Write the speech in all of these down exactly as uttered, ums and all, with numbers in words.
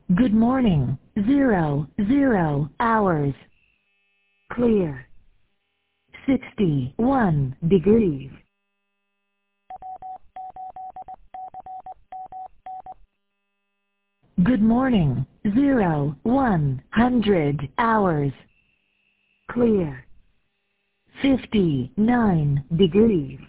Good morning. Zero, zero hours. Clear. sixty-one degrees. Good morning. Zero, one hundred hours. Clear. fifty-nine degrees.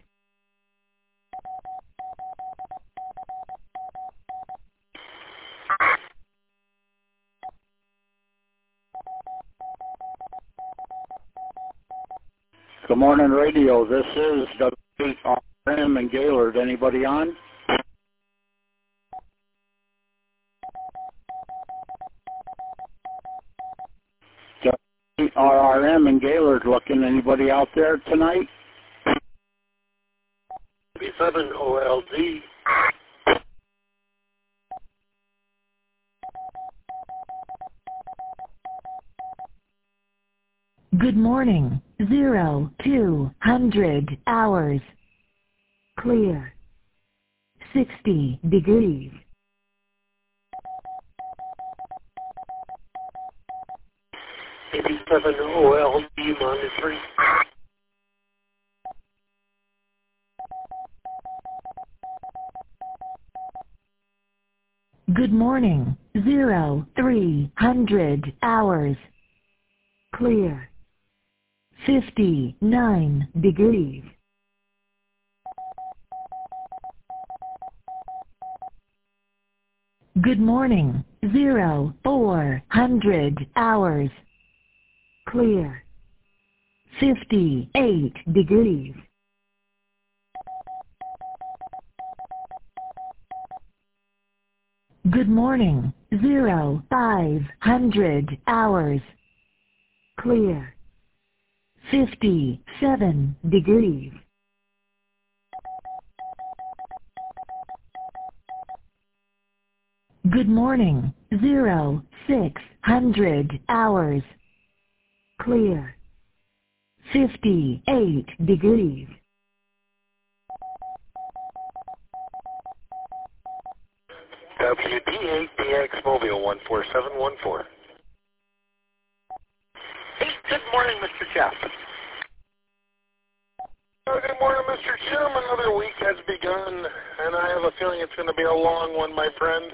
Good morning, radio. This is W eight R M in Gaylord. Anybody on? W eight R R M in Gaylord looking. Anybody out there tonight? B seven O L D. Good morning. Zero, two hundred hours. Clear. sixty degrees. eighty-seven O L D minus three. Good morning. Zero, three hundred hours. Clear. fifty-nine degrees. Good morning. Zero, four hundred hours. Clear. fifty-eight degrees. Good morning. Zero, five hundred hours. Clear. fifty-seven degrees. Good morning. Zero, six hundred hours. Clear. fifty-eight degrees. W D eight B X Mobile one four seven one four. Hey, good morning, Mister Jeff. Oh, good morning, Mister Jim. Another week has begun, and I have a feeling it's going to be a long one, my friend.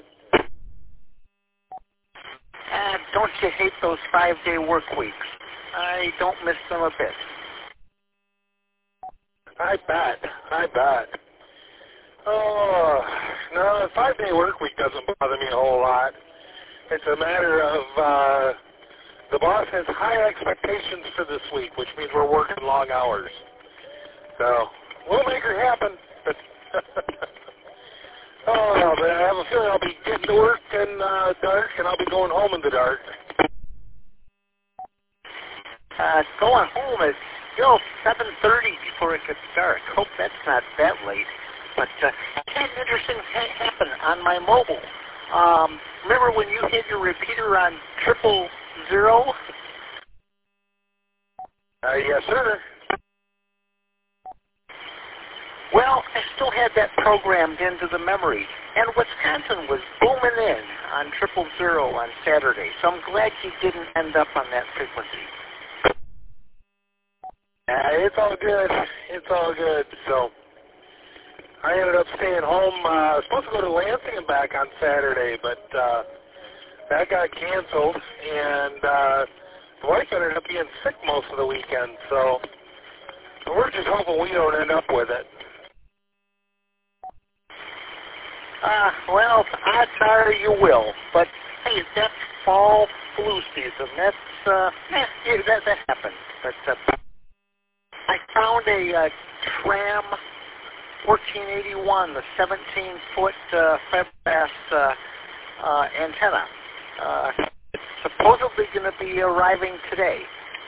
Uh, don't you hate those five-day work weeks? I don't miss them a bit. I bet. I bet. Oh, no, the five-day work week doesn't bother me a whole lot. It's a matter of uh, the boss has high expectations for this week, which means we're working long hours. So we'll make her happen. Oh, but I have a feeling I'll be getting to work in uh, dark, and I'll be going home in the dark. Uh, going home is still seven thirty before it gets dark. Hope that's not that late. But uh, I had an interesting thing happen on my mobile. Um, remember when you hit your repeater on triple zero? Uh, yes, sir. Well, I still had that programmed into the memory, and Wisconsin was booming in on triple zero on Saturday, so I'm glad you didn't end up on that frequency. Uh, it's all good. It's all good. So I ended up staying home. Uh, I was supposed to go to Lansing and back on Saturday, but uh, that got canceled, and uh, the wife ended up being sick most of the weekend, so we're just hoping we don't end up with it. Uh, well, odds are you will. But, hey, that's fall flu season. That's, uh, eh, yeah, that, that happens. But, uh, I found a uh, Tram fourteen eighty-one, the seventeen-foot uh, fiberglass uh, uh, antenna. Uh, it's supposedly going to be arriving today.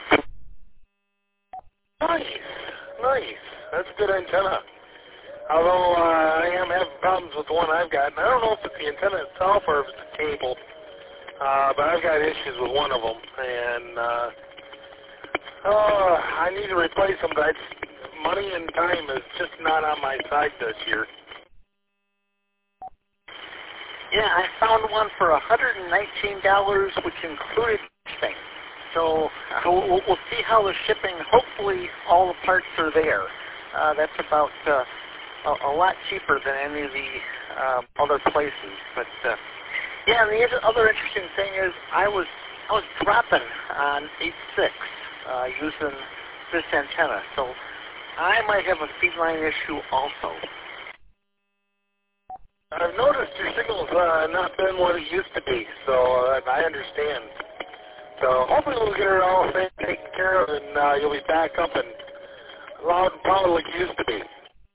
Nice. Nice. That's a good antenna. Although uh, I am having problems with the one I've got, and I don't know if it's the antenna itself or if it's the cable, uh, but I've got issues with one of them, and uh, oh, I need to replace them, but it's, money and time is just not on my side this year. Yeah, I found one for one hundred nineteen dollars, which included shipping. So uh, we'll, we'll see how the shipping, hopefully all the parts are there. Uh, that's about uh, a, a lot cheaper than any of the uh, other places. But uh, yeah, and the other interesting thing is I was I was dropping on eight six uh, using this antenna. So I might have a feed line issue also. I've noticed your signal's uh, not been what it used to be, so uh, I understand. So hopefully we'll get it all taken care of, and uh, you'll be back up and loud and proud like you used to be.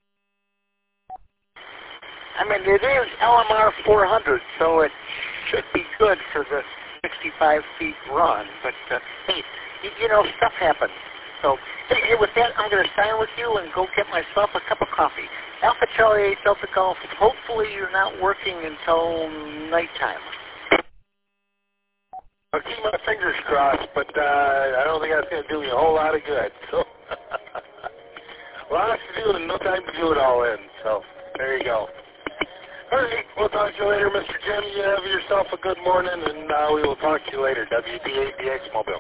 I mean, it is L M R four hundred, so it should be good for the sixty-five feet run. But uh, hey, you, you know, stuff happens. So hey, hey, with that, I'm going to sign with you and go get myself a cup of coffee. Alpha Charlie eight Delta Golf. Hopefully you're not working until nighttime. I'll keep my fingers crossed, but uh, I don't think that's going to do me a whole lot of good. So, lots to do and no time to do it all in. So, there you go. All right, we'll talk to you later, Mister Jim. You have yourself a good morning, and uh, we will talk to you later. W D A D X Mobile.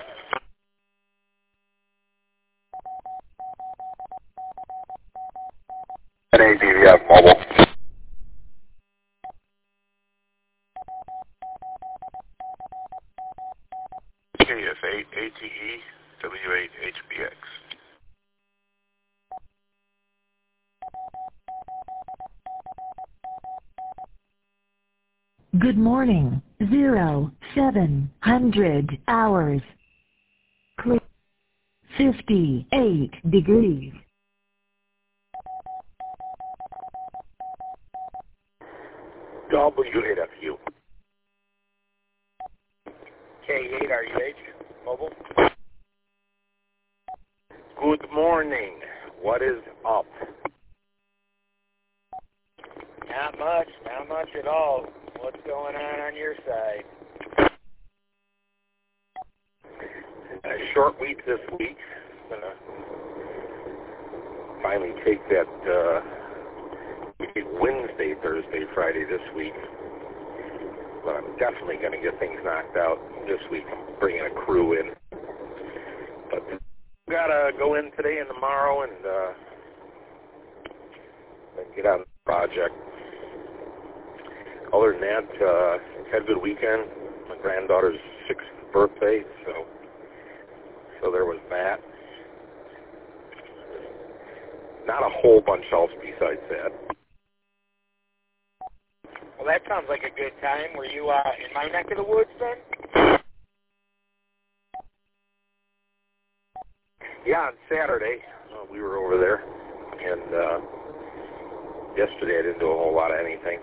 N A D V F Mobile. K F eight A T E W eight H B X. Good morning. Zero, seven hundred hours. Clear. fifty-eight degrees. W eight F U. K eight R U H, mobile. Good morning. What is up? Not much, not much at all. What's going on on your side? A short week this week. I'm gonna finally take that uh, Wednesday, Thursday, Friday this week. But I'm definitely going to get things knocked out this week. I'm bringing a crew in. But got to go in today and tomorrow and uh, get on the project. Other than that, uh, had a good weekend. My granddaughter's sixth birthday, so so there was that. Not a whole bunch else besides that. Well, that sounds like a good time. Were you uh, in my neck of the woods then? Yeah, on Saturday, uh, we were over there, and uh, yesterday I didn't do a whole lot of anything.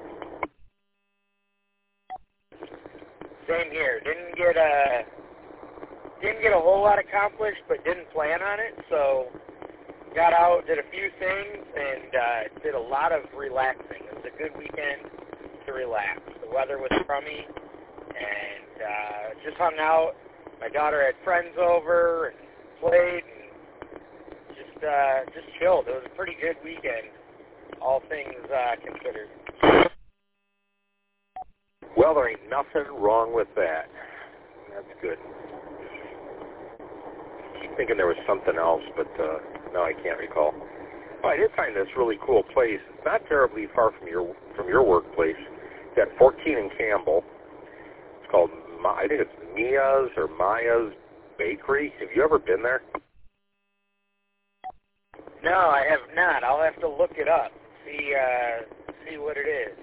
Same here. Didn't get a didn't get a whole lot accomplished, but didn't plan on it. So got out, did a few things, and uh, did a lot of relaxing. It was a good weekend to relax. The weather was crummy, and uh, just hung out. My daughter had friends over and played, and just uh, just chilled. It was a pretty good weekend, all things uh, considered. Well, there ain't nothing wrong with that. That's good. I keep thinking there was something else, but uh, no, I can't recall. Oh, I did find this really cool place. It's not terribly far from your from your workplace. It's at fourteen in Campbell. It's called, I think it's Mia's or Maya's Bakery. Have you ever been there? No, I have not. I'll have to look it up, see uh, see what it is.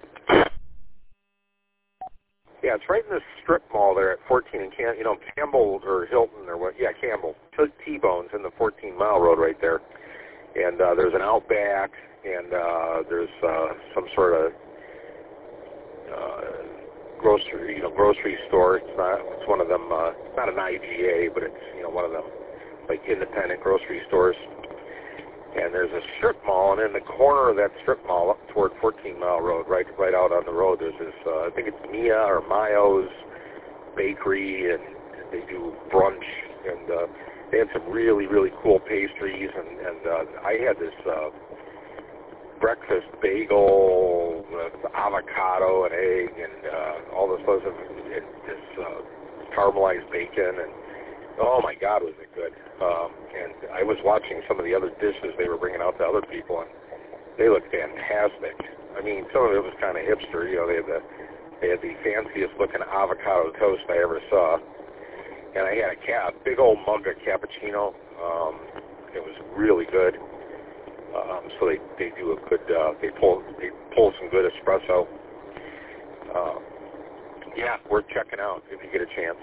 Yeah, it's right in the strip mall there at fourteen in Cam, you know, Campbell or Hilton or what? Yeah, Campbell. T-Bone's in the fourteen mile road right there. And uh, there's an Outback, and uh, there's uh, some sort of uh, grocery, you know, grocery store. It's not. It's one of them. Uh, it's not an I G A, but it's, you know, one of them like independent grocery stores. And there's a strip mall, and in the corner of that strip mall, up toward fourteen mile road, right, right out on the road, there's this. Uh, I think it's Mia or Mayo's Bakery, and they do brunch, and uh, they had some really, really cool pastries, and, and uh, I had this uh, breakfast bagel with avocado and egg and uh, all this other and this uh, caramelized bacon, and oh my God, was it good. Um, and I was watching some of the other dishes they were bringing out to other people, and they looked fantastic. I mean, some of it was kind of hipster. You know, they had the they had the fanciest looking avocado toast I ever saw, and I had a ca- big old mug of cappuccino. Um, it was really good. Um, so they, they do a good uh, they pull they pull some good espresso. Uh, yeah, worth checking out if you get a chance.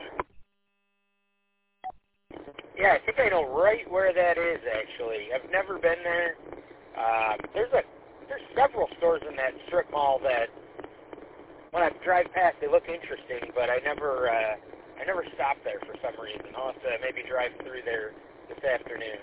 Yeah, I think I know right where that is, actually. I've never been there. Um, there's a there's several stores in that strip mall that, when I drive past, they look interesting, but I never uh, I never stop there for some reason. I'll have to maybe drive through there this afternoon.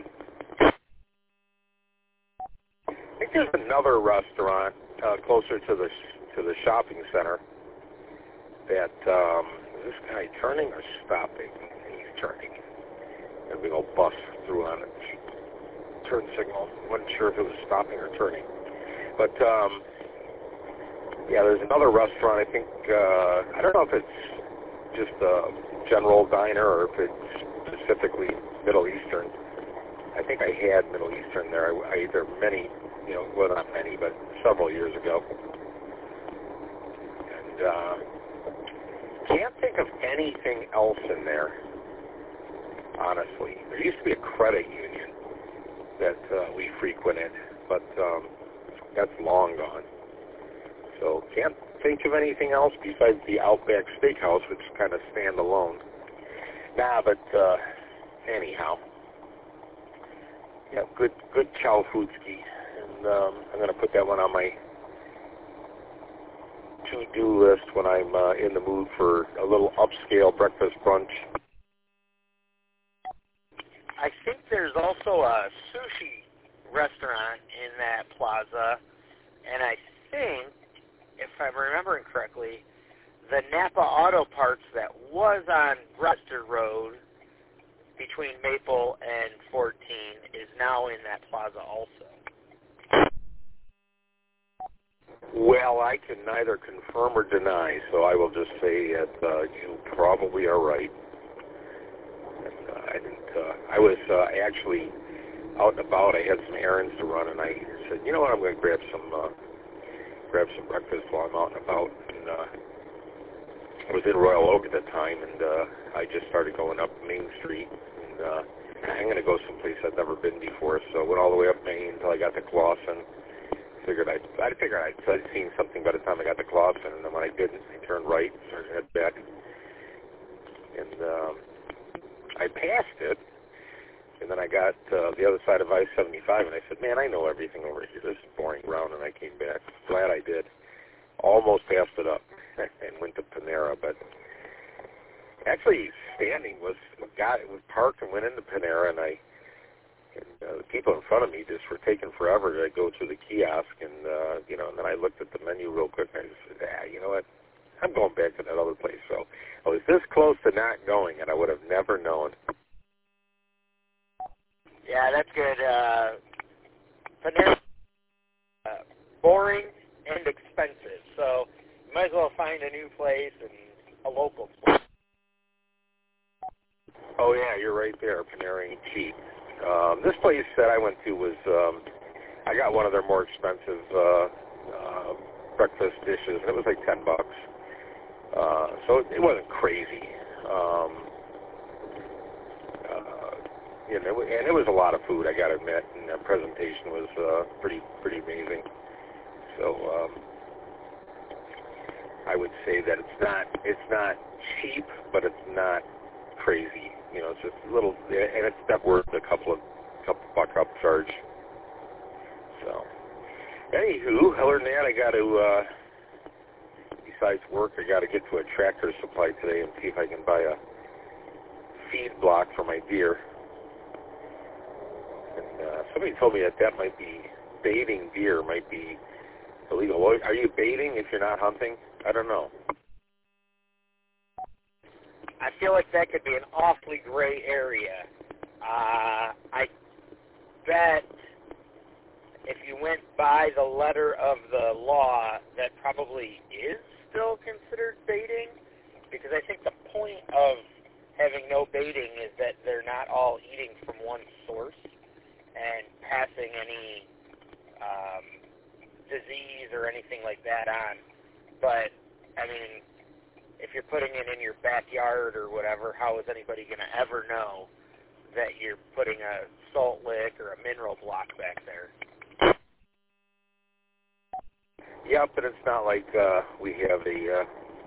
I think there's another restaurant uh, closer to the to the shopping center that um, is this guy turning or stopping? He's turning. A big old bus through on it. Turn signal. Wasn't sure if it was stopping or turning. But, um, yeah, there's another restaurant, I think, uh, I don't know if it's just a general diner or if it's specifically Middle Eastern. I think I had Middle Eastern there. I, I ate there many, you know, well, not many, but several years ago. And, uh, can't think of anything else in there. Honestly, there used to be a credit union that uh, we frequented, but um, that's long gone. So can't think of anything else besides the Outback Steakhouse, which is kind of standalone. Nah, but uh, anyhow, yeah, good, good chow foodski, and um, I'm going to put that one on my to-do list when I'm uh, in the mood for a little upscale breakfast brunch. I think there's also a sushi restaurant in that plaza, and I think, if I'm remembering correctly, the Napa Auto Parts that was on Brewster Road between Maple and fourteen is now in that plaza also. Well, I can neither confirm or deny, so I will just say that uh, you probably are right. And, uh, I didn't. Uh, I was uh, actually out and about. I had some errands to run, and I said, you know what, I'm going to grab some uh, grab some breakfast while I'm out and about. And uh, I was in Royal Oak at the time, and uh, I just started going up Main Street. And uh, I'm going to go someplace I've never been before, so I went all the way up Main until I got to Clawson. Figured I'd, I figured I'd, I'd seen something by the time I got to Clawson, and then when I didn't, I turned right and started to head back. And um, I passed it, and then I got uh, the other side of I seventy-five, and I said, man, I know everything over here. This is boring ground, and I came back. Glad I did. Almost passed it up and went to Panera, but actually standing was, got, was parked and went into Panera, and I And uh, the people in front of me just were taking forever to go to the kiosk, and uh, you know, and then I looked at the menu real quick, and I just said, ah, you know what, I'm going back to that other place. So I was this close to not going, and I would have never known. Yeah, that's good. Uh, Panera, uh, boring and expensive, so you might as well find a new place and a local place. Oh yeah, you're right there. Panera ain't cheap. Um, this place that I went to was, um, I got one of their more expensive uh, uh, breakfast dishes, and it was like ten bucks. Uh, so it, it wasn't crazy. Um, uh, you know, and it was a lot of food, I got to admit, and the presentation was uh, pretty pretty amazing. So um, I would say that it's not it's not cheap, but it's not crazy. You know, it's just a little, and it's not worth a couple of couple buck upcharge. So, anywho, other than that, I got to, uh, besides work, I got to get to a Tractor Supply today and see if I can buy a feed block for my deer. And uh, somebody told me that that might be, baiting deer might be illegal. Are you baiting if you're not hunting? I don't know. I feel like that could be an awfully gray area. Uh, I bet if you you went by the letter of the law, that probably is still considered baiting, because I think the point of having no baiting is that they're not all eating from one source and passing any um, disease or anything like that on. But, I mean, if you're putting it in your backyard or whatever, how is anybody going to ever know that you're putting a salt lick or a mineral block back there? Yeah, but it's not like uh, we have a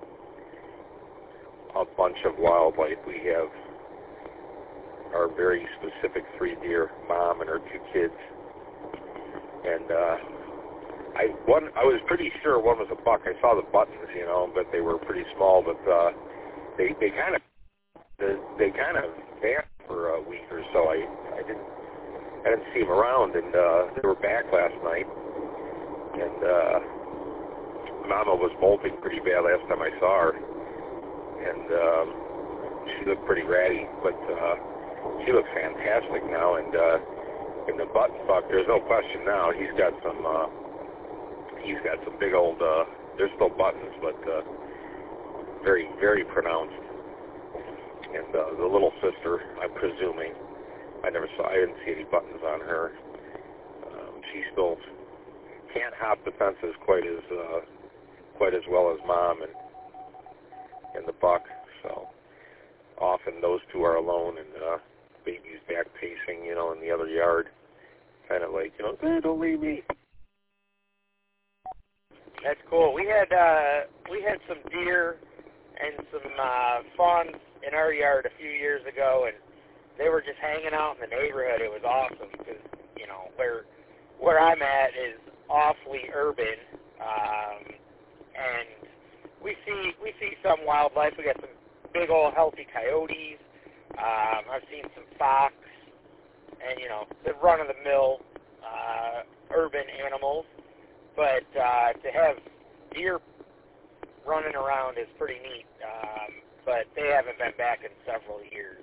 uh, a bunch of wildlife. We have our very specific three deer, mom and her two kids, and uh, I one I was pretty sure one was a buck. I saw the buttons, you know, but they were pretty small. But uh, they they kind of they, they kind of vanished for a week or so. I I didn't I didn't see them around, and uh, they were back last night, and. Uh, Mama was molting pretty bad last time I saw her, and um, she looked pretty ratty, but uh, she looks fantastic now. And uh, in the button buck, there's no question now. He's got some. Uh, he's got some big old. Uh, there's still buttons, but uh, very, very pronounced. And uh, the little sister, I'm presuming, I never saw. I didn't see any buttons on her. Um, she still can't hop the fences quite as. Uh, quite as well as mom and and the buck, so often those two are alone, and uh, baby's back pacing, you know, in the other yard, kind of like, you know, hey, don't leave me. That's cool. We had uh, we had some deer and some uh, fawns in our yard a few years ago, and they were just hanging out in the neighborhood. It was awesome because, you know, where where I'm at is awfully urban. Um, And we see we see some wildlife. We got some big old healthy coyotes. Um, I've seen some fox, and you know the run-of-the-mill uh, urban animals. But uh, to have deer running around is pretty neat. Um, but they haven't been back in several years.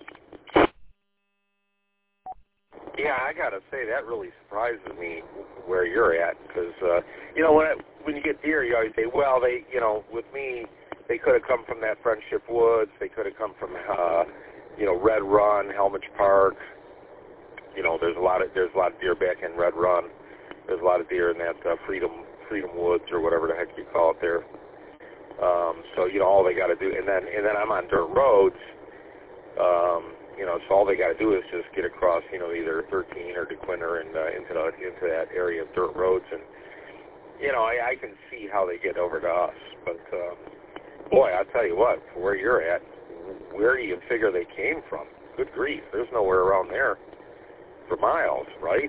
Yeah, I gotta say that really surprises me where you're at, because uh, you know when it, when you get deer, you always say, well, they, you know, with me, they could have come from that Friendship Woods, they could have come from, uh, you know, Red Run, Helmich Park. You know, there's a lot of there's a lot of deer back in Red Run. There's a lot of deer in that uh, Freedom Freedom Woods or whatever the heck you call it there. Um, so you know, all they got to do, and then and then I'm on dirt roads. Um, You know, so all they got to do is just get across, you know, either thirteen or DeQuinter and uh, into the, into that area of dirt roads, and you know, I, I can see how they get over to us. But um, boy, I'll tell you what, where you're at, where do you figure they came from? Good grief, there's nowhere around there for miles, right?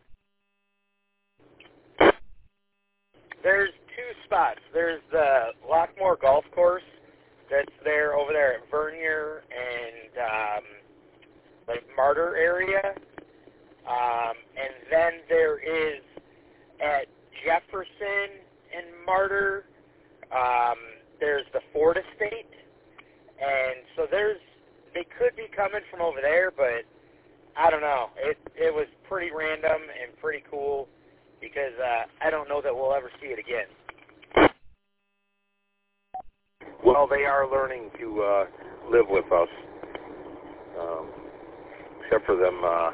There's two spots. There's the Lockmore Golf Course that's there over there at Vernier and um, like Martyr area, um, and then there is at Jefferson and Martyr. Um, there's the Ford Estate, and so there's they could be coming from over there, but I don't know. It it was pretty random and pretty cool because uh, I don't know that we'll ever see it again. Well, they are learning to uh, live with us, um, except for them uh,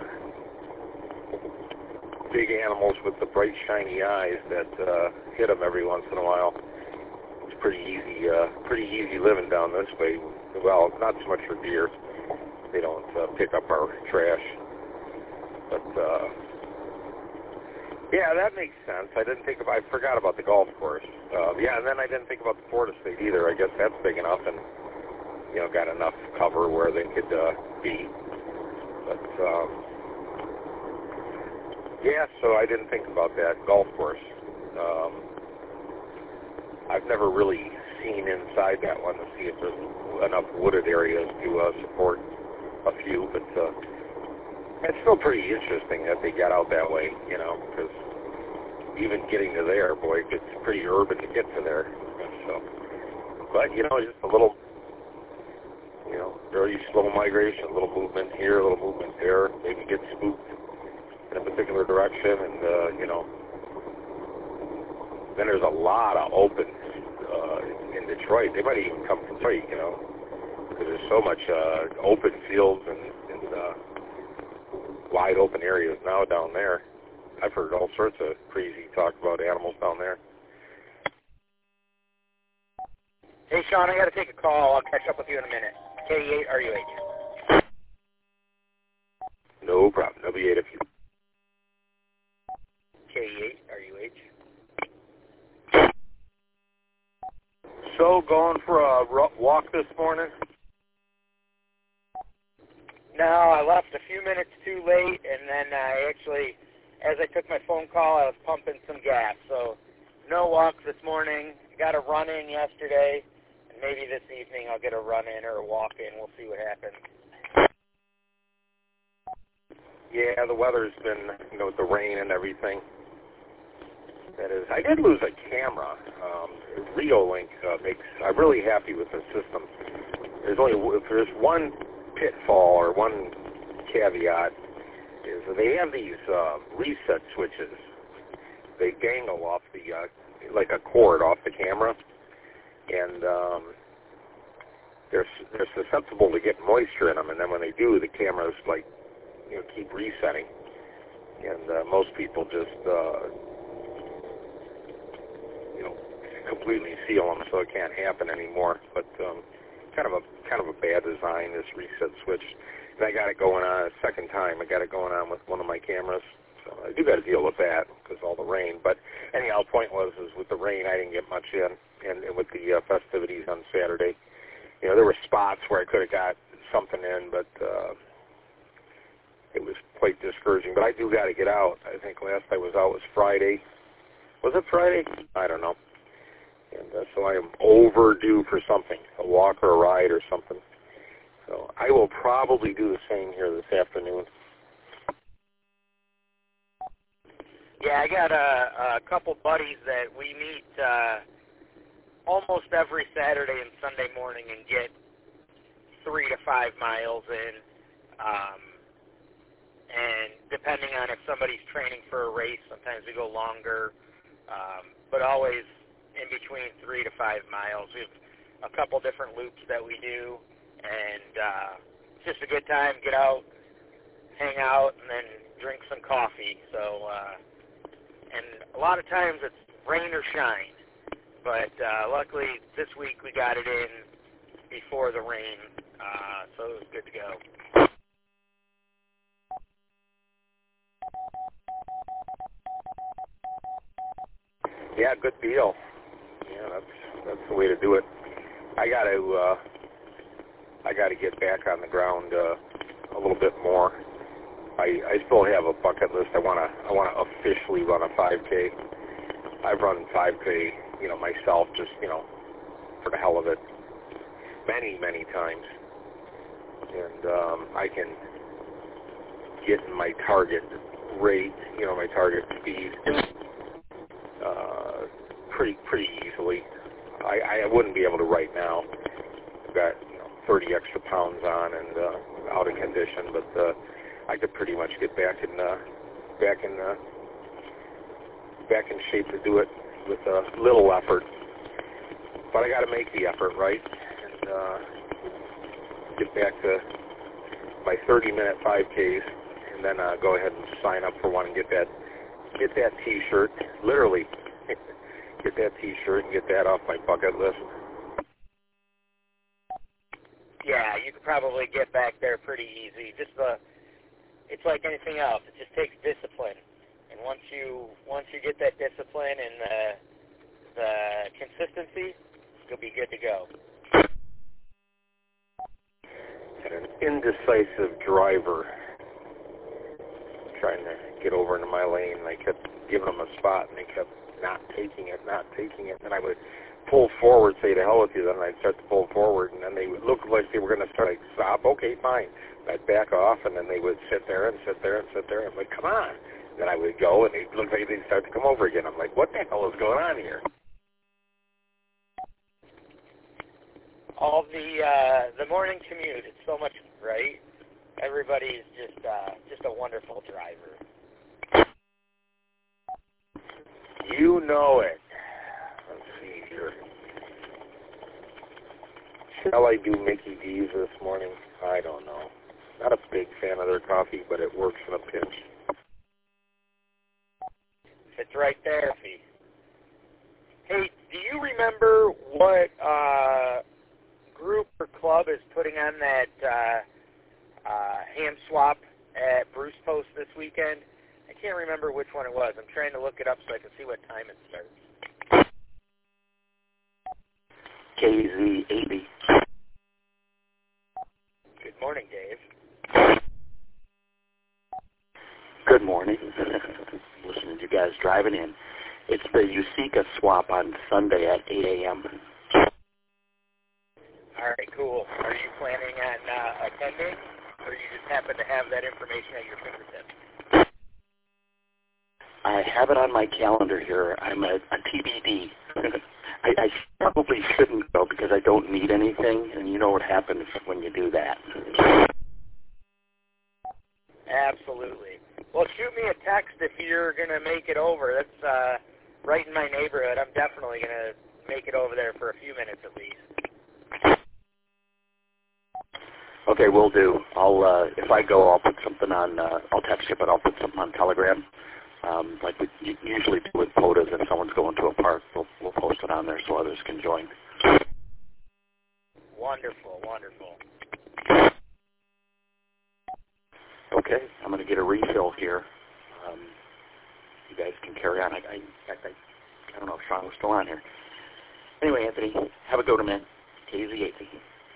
big animals with the bright, shiny eyes that uh, hit them every once in a while. It's pretty easy, uh, pretty easy living down this way. Well, not so much for deer; they don't uh, pick up our trash. But uh, yeah, that makes sense. I didn't think of. I forgot about the golf course. Uh, yeah, and then I didn't think about the Ford Estate either. I guess that's big enough and, you know, got enough cover where they could uh, be. But, um, yeah, so I didn't think about that golf course. Um, I've never really seen inside that one to see if there's enough wooded areas to uh, support a few, but uh, it's still pretty interesting that they got out that way, you know, because even getting to there, boy, it's pretty urban to get to there. So, but, you know, just a little, you know, very slow migration, a little movement here, a little movement there, maybe get spooked in a particular direction, and, uh, you know, Then there's a lot of open uh, in Detroit. They might even come from Detroit, you know, because there's so much uh, open fields and, and uh, wide open areas now down there. I've heard all sorts of crazy talk about animals down there. Hey, Sean, I got to take a call. I'll catch up with you in a minute. K eight R U H. No problem. W eight if you. K eight R U H. So, going for a walk this morning? No, I left a few minutes too late, and then I actually, as I took my phone call, I was pumping some gas. So, no walk this morning. Got a run in yesterday, and maybe this evening I'll get a run in or a walk in. We'll see what happens. Yeah, the weather's been, you know, with the rain and everything. That is, I did lose a camera. Um, Reolink uh, makes, I'm really happy with the system. There's only, if there's one pitfall or one caveat, is that they have these uh, reset switches. They dangle off the, uh, like a cord off the camera, and um, they're, they're susceptible to get moisture in them, and then when they do, the cameras, like, you know, keep resetting. And uh, most people just, uh, you know, completely seal them so it can't happen anymore. But um, kind of a kind of a bad design, this reset switch. And I got it going on a second time. I got it going on with one of my cameras. So I do got to deal with that because all the rain. But anyhow, the point was, is with the rain, I didn't get much in. And, and with the uh, festivities on Saturday, you know, there were spots where I could have got something in, but uh, it was quite discouraging. But I do got to get out. I think last I was out was Friday. Was it Friday? I don't know. And uh, so I am overdue for something, a walk or a ride or something. So I will probably do the same here this afternoon. Yeah, I got a, a couple buddies that we meet uh, almost every Saturday and Sunday morning and get three to five miles in. Um, and depending on if somebody's training for a race, sometimes we go longer, um, but always in between three to five miles. We have a couple different loops that we do, and uh, it's just a good time. Get out, hang out, and then drink some coffee. So, uh, and a lot of times it's rain or shine, but uh, luckily this week we got it in before the rain, uh, so it was good to go. Yeah, good deal. Yeah, that's that's the way to do it. I got to uh, I got to get back on the ground uh, a little bit more. I I still have a bucket list. I want to I want to officially run a five K. I've run five K, you know, myself, just you know, for the hell of it, many many times, and um, I can get my target rate, you know, my target speed. Uh, pretty pretty easily. I, I wouldn't be able to right now. I've got you know, thirty extra pounds on and uh, out of condition, but uh, I could pretty much get back in uh, back in uh, back in shape to do it with a little effort. But I got to make the effort, right? And uh, get back to my thirty minute five Ks, and then uh, go ahead and sign up for one and get that. Get that T-shirt, literally, get that T-shirt and get that off my bucket list. Yeah, you could probably get back there pretty easy. Just the, it's like anything else. It just takes discipline, and once you once you get that discipline and the the consistency, you'll be good to go. And an indecisive driver trying to get over into my lane, and I kept giving them a spot, and they kept not taking it, not taking it, and I would pull forward, say to hell with you, then I'd start to pull forward, and then they would look like they were going to start, like, stop, okay, fine. I'd back off, and then they would sit there and sit there and sit there, and I'm like, come on. And then I would go, and it looked like they'd start to come over again. I'm like, what the hell is going on here? All the uh, the morning commute, it's so much, right? Everybody's just uh, just a wonderful driver. You know it. Shall I do Mickey D's this morning? I don't know. Not a big fan of their coffee, but it works in a pinch. It's right there, Fee. Hey, do you remember what uh, group or club is putting on that uh, uh, ham swap at Bruce Post this weekend? I can't remember which one it was. I'm trying to look it up so I can see what time it starts. K Z eighty. Good morning, Dave. Good morning. Listening to you guys driving in. It's the Usika swap on Sunday at eight a.m. All right, cool. Are you planning on uh, attending, or you just happen to have that information at your fingertips? I have it on my calendar here. I'm a, a T B D. I, I probably shouldn't go because I don't need anything, and you know what happens when you do that. Absolutely. Well, shoot me a text if you're going to make it over. That's uh, right in my neighborhood. I'm definitely going to make it over there for a few minutes at least. Okay, will do. I'll uh, if I go, I'll put something on. Uh, I'll text you, but I'll put something on Telegram. Um, like we usually do with POTUS, if someone's going to a park, we'll, we'll post it on there so others can join. Wonderful, wonderful. Okay, I'm going to get a refill here. Um, you guys can carry on. I, I, in fact, I, I don't know if Sean was still on here. Anyway, Anthony, have a go to man. K Z eighty.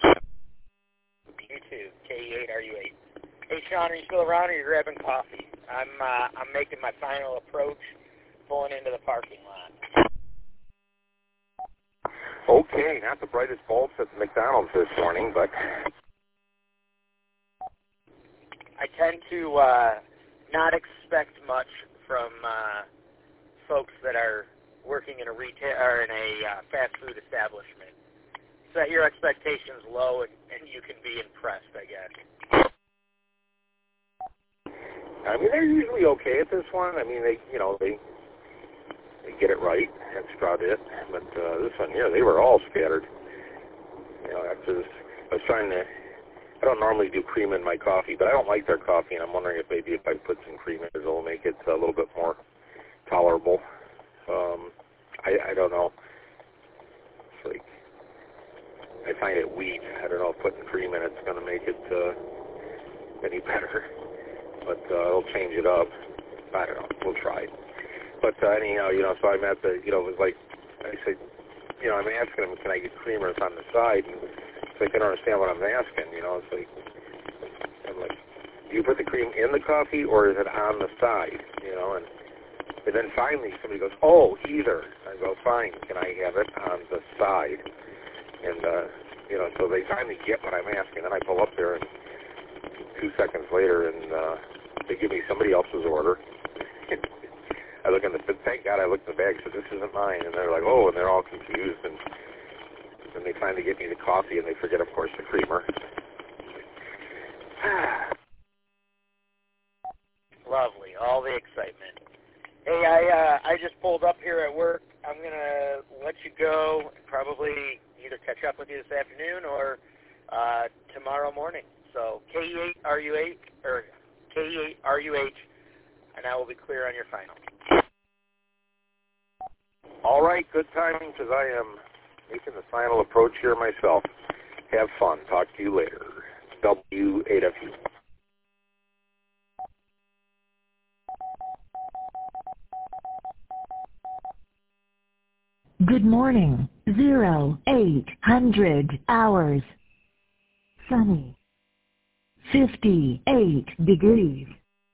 You too. K E eight R U eight. Hey, Sean, are you still around or are you grabbing coffee? I'm uh, I'm making my final approach, pulling into the parking lot. Okay, not the brightest bulbs at the McDonald's this morning, but I tend to uh, not expect much from uh, folks that are working in a retail or in a uh, fast food establishment. Set your expectations low, and, and you can be impressed, I guess. I mean, they're usually okay at this one. I mean, they, you know, they they get it right. That's about it. But uh, this one, yeah, they were all scattered. You know, after this, I was trying to. I don't normally do cream in my coffee, but I don't like their coffee, and I'm wondering if maybe if I put some cream in it, it'll make it a little bit more tolerable. Um, I, I don't know. It's like I find it weak. I don't know if putting cream in it's going to make it uh, any better. But uh, it'll change it up. I don't know. We'll try it. But uh, anyhow, you know, so I'm at the, you know, it was like, I said, you know, I'm asking them, can I get creamers on the side? And so they can understand what I'm asking, you know. It's like, I'm like, do you put the cream in the coffee or is it on the side? You know, and, and then finally somebody goes, oh, either. I go, fine, can I have it on the side? And, uh, you know, so they finally get what I'm asking. Then I pull up there and two seconds later and, uh, they give me somebody else's order. I look in the, thank God I looked in the bag, so this isn't mine. And they're like, oh, and they're all confused. And then they finally get me the coffee, and they forget, of course, the creamer. Lovely, all the excitement. Hey, I uh, I just pulled up here at work. I'm gonna let you go. And probably either catch up with you this afternoon or uh, tomorrow morning. So K E eight R U eight or K E eight R U H, and I will be clear on your final. All right, good timing because I am making the final approach here myself. Have fun. Talk to you later. W eight F U. Good morning. Zero eight hundred hours. Sunny. Fifty-eight degrees.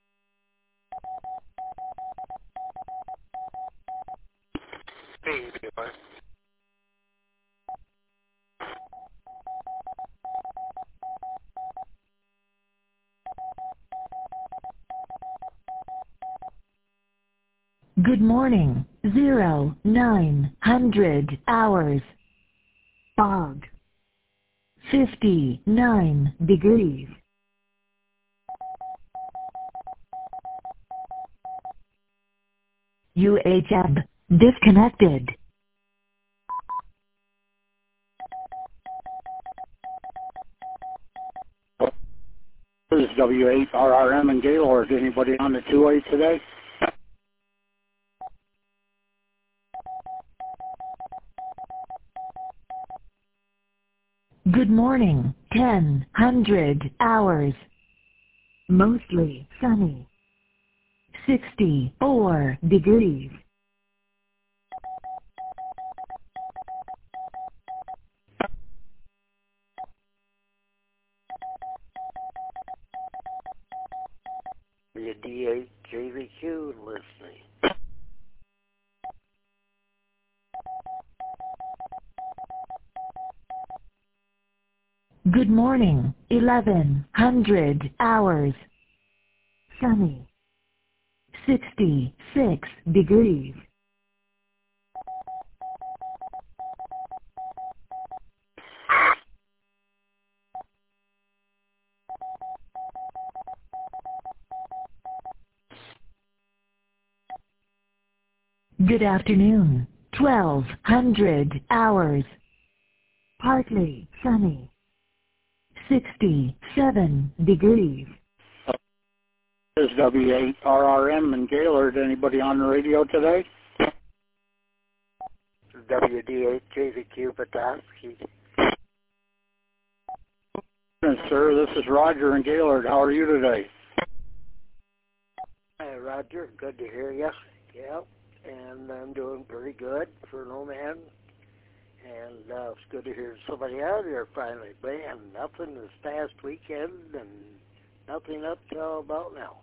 Good morning. Zero nine hundred hours. Fog. Fifty-nine degrees. U H M disconnected. W eight R R M and Gaylord. Anybody on the two eight today? Good morning, ten hundred hours. Mostly sunny. sixty-four degrees. W D eight J V Q listening. Good morning, eleven hundred hours. Sunny. sixty-six degrees. Good afternoon, twelve hundred hours. Partly sunny. sixty-seven degrees. This is W eight R R M and Gaylord. Anybody on the radio today? W D eight J V Q Petoskey. Sir, this is Roger and Gaylord. How are you today? Hi, Roger. Good to hear you. Yep. And I'm doing pretty good for no man. And uh, it's good to hear somebody out here finally. Man, nothing this past weekend and nothing up till about now.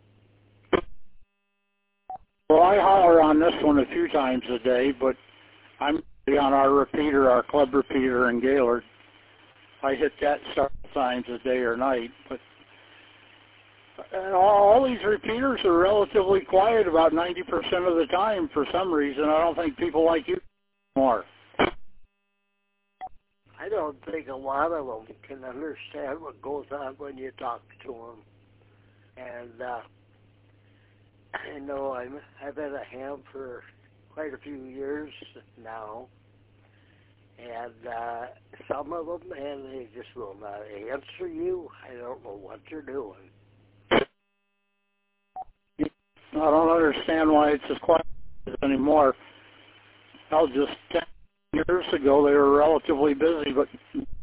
Well, I holler on this one a few times a day, but I'm on our repeater, our club repeater in Gaylord. I hit that several times a day or night, but and all, all these repeaters are relatively quiet about ninety percent of the time for some reason. I don't think people like you anymore. I don't think a lot of them can understand what goes on when you talk to them. And uh, I know I'm, I've been a ham for quite a few years now. And uh, some of them, man, they just will not answer you. I don't know what you're doing. I don't understand why it's as quiet anymore. I'll just ten years ago they were relatively busy, but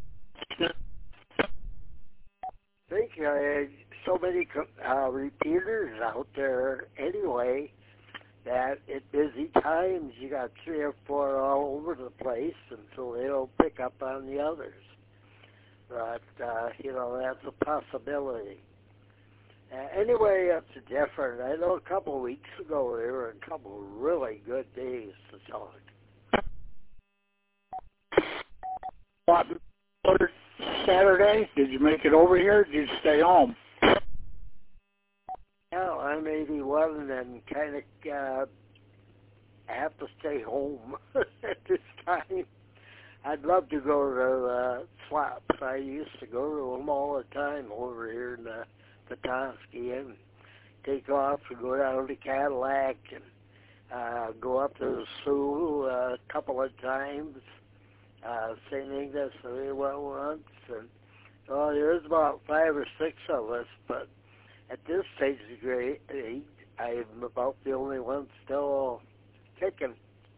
I think uh, so many uh, repeaters out there anyway that at busy times you got three or four all over the place, and so they don't pick up on the others. But uh, you know, that's a possibility. Uh, anyway, it's different. I know a couple of weeks ago there were a couple of really good days to talk. What, Saturday? Did you make it over here? Did you stay home? Yeah, I'm eighty-one and kind of uh, have to stay home at this time. I'd love to go to uh, Slaps. I used to go to them all the time over here in the Petoskey and take off and go down to Cadillac and uh, go up to the Sioux uh, a couple of times. Uh, Saint Ignace we went once, and oh, there's about five or six of us, but at this stage of grade, I'm about the only one still kicking.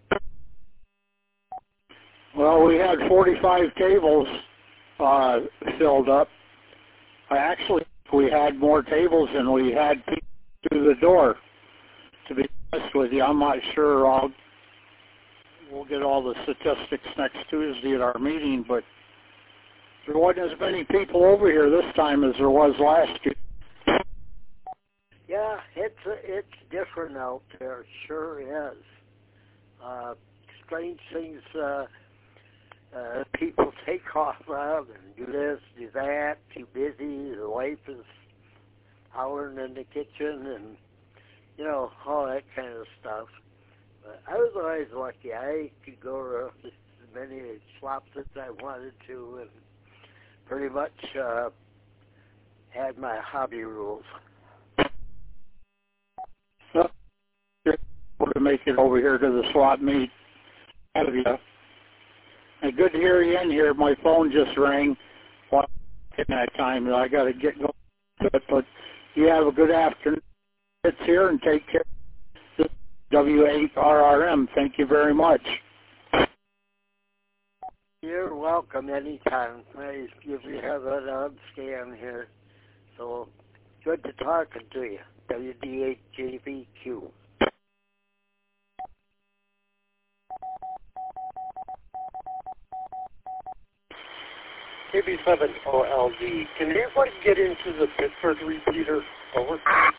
Well, we had forty-five tables uh, filled up. I actually we had more tables than we had people through the door. To be honest with you, I'm not sure. I'll, we'll get all the statistics next Tuesday at our meeting, but there wasn't as many people over here this time as there was last year. Yeah, it's it's different out there. It sure is. Uh, strange things uh, uh, people take off of and do this, do that, too busy. The wife is hollering in the kitchen and, you know, all that kind of stuff. But I was always lucky. I could go to as many slops as I wanted to and pretty much uh, had my hobby rules. Well, you're able to make it over here to the slot meet. And good to hear you in here. My phone just rang. In that time, I got to get going. But, but you have a good afternoon. It's here and take care. W eight R R M. Thank you very much. You're welcome anytime. I if you have an odd scan here. So good to talking to you. W D eight J V Q. K B seven O L D. Can anybody get into the Pittsburgh repeater? Over.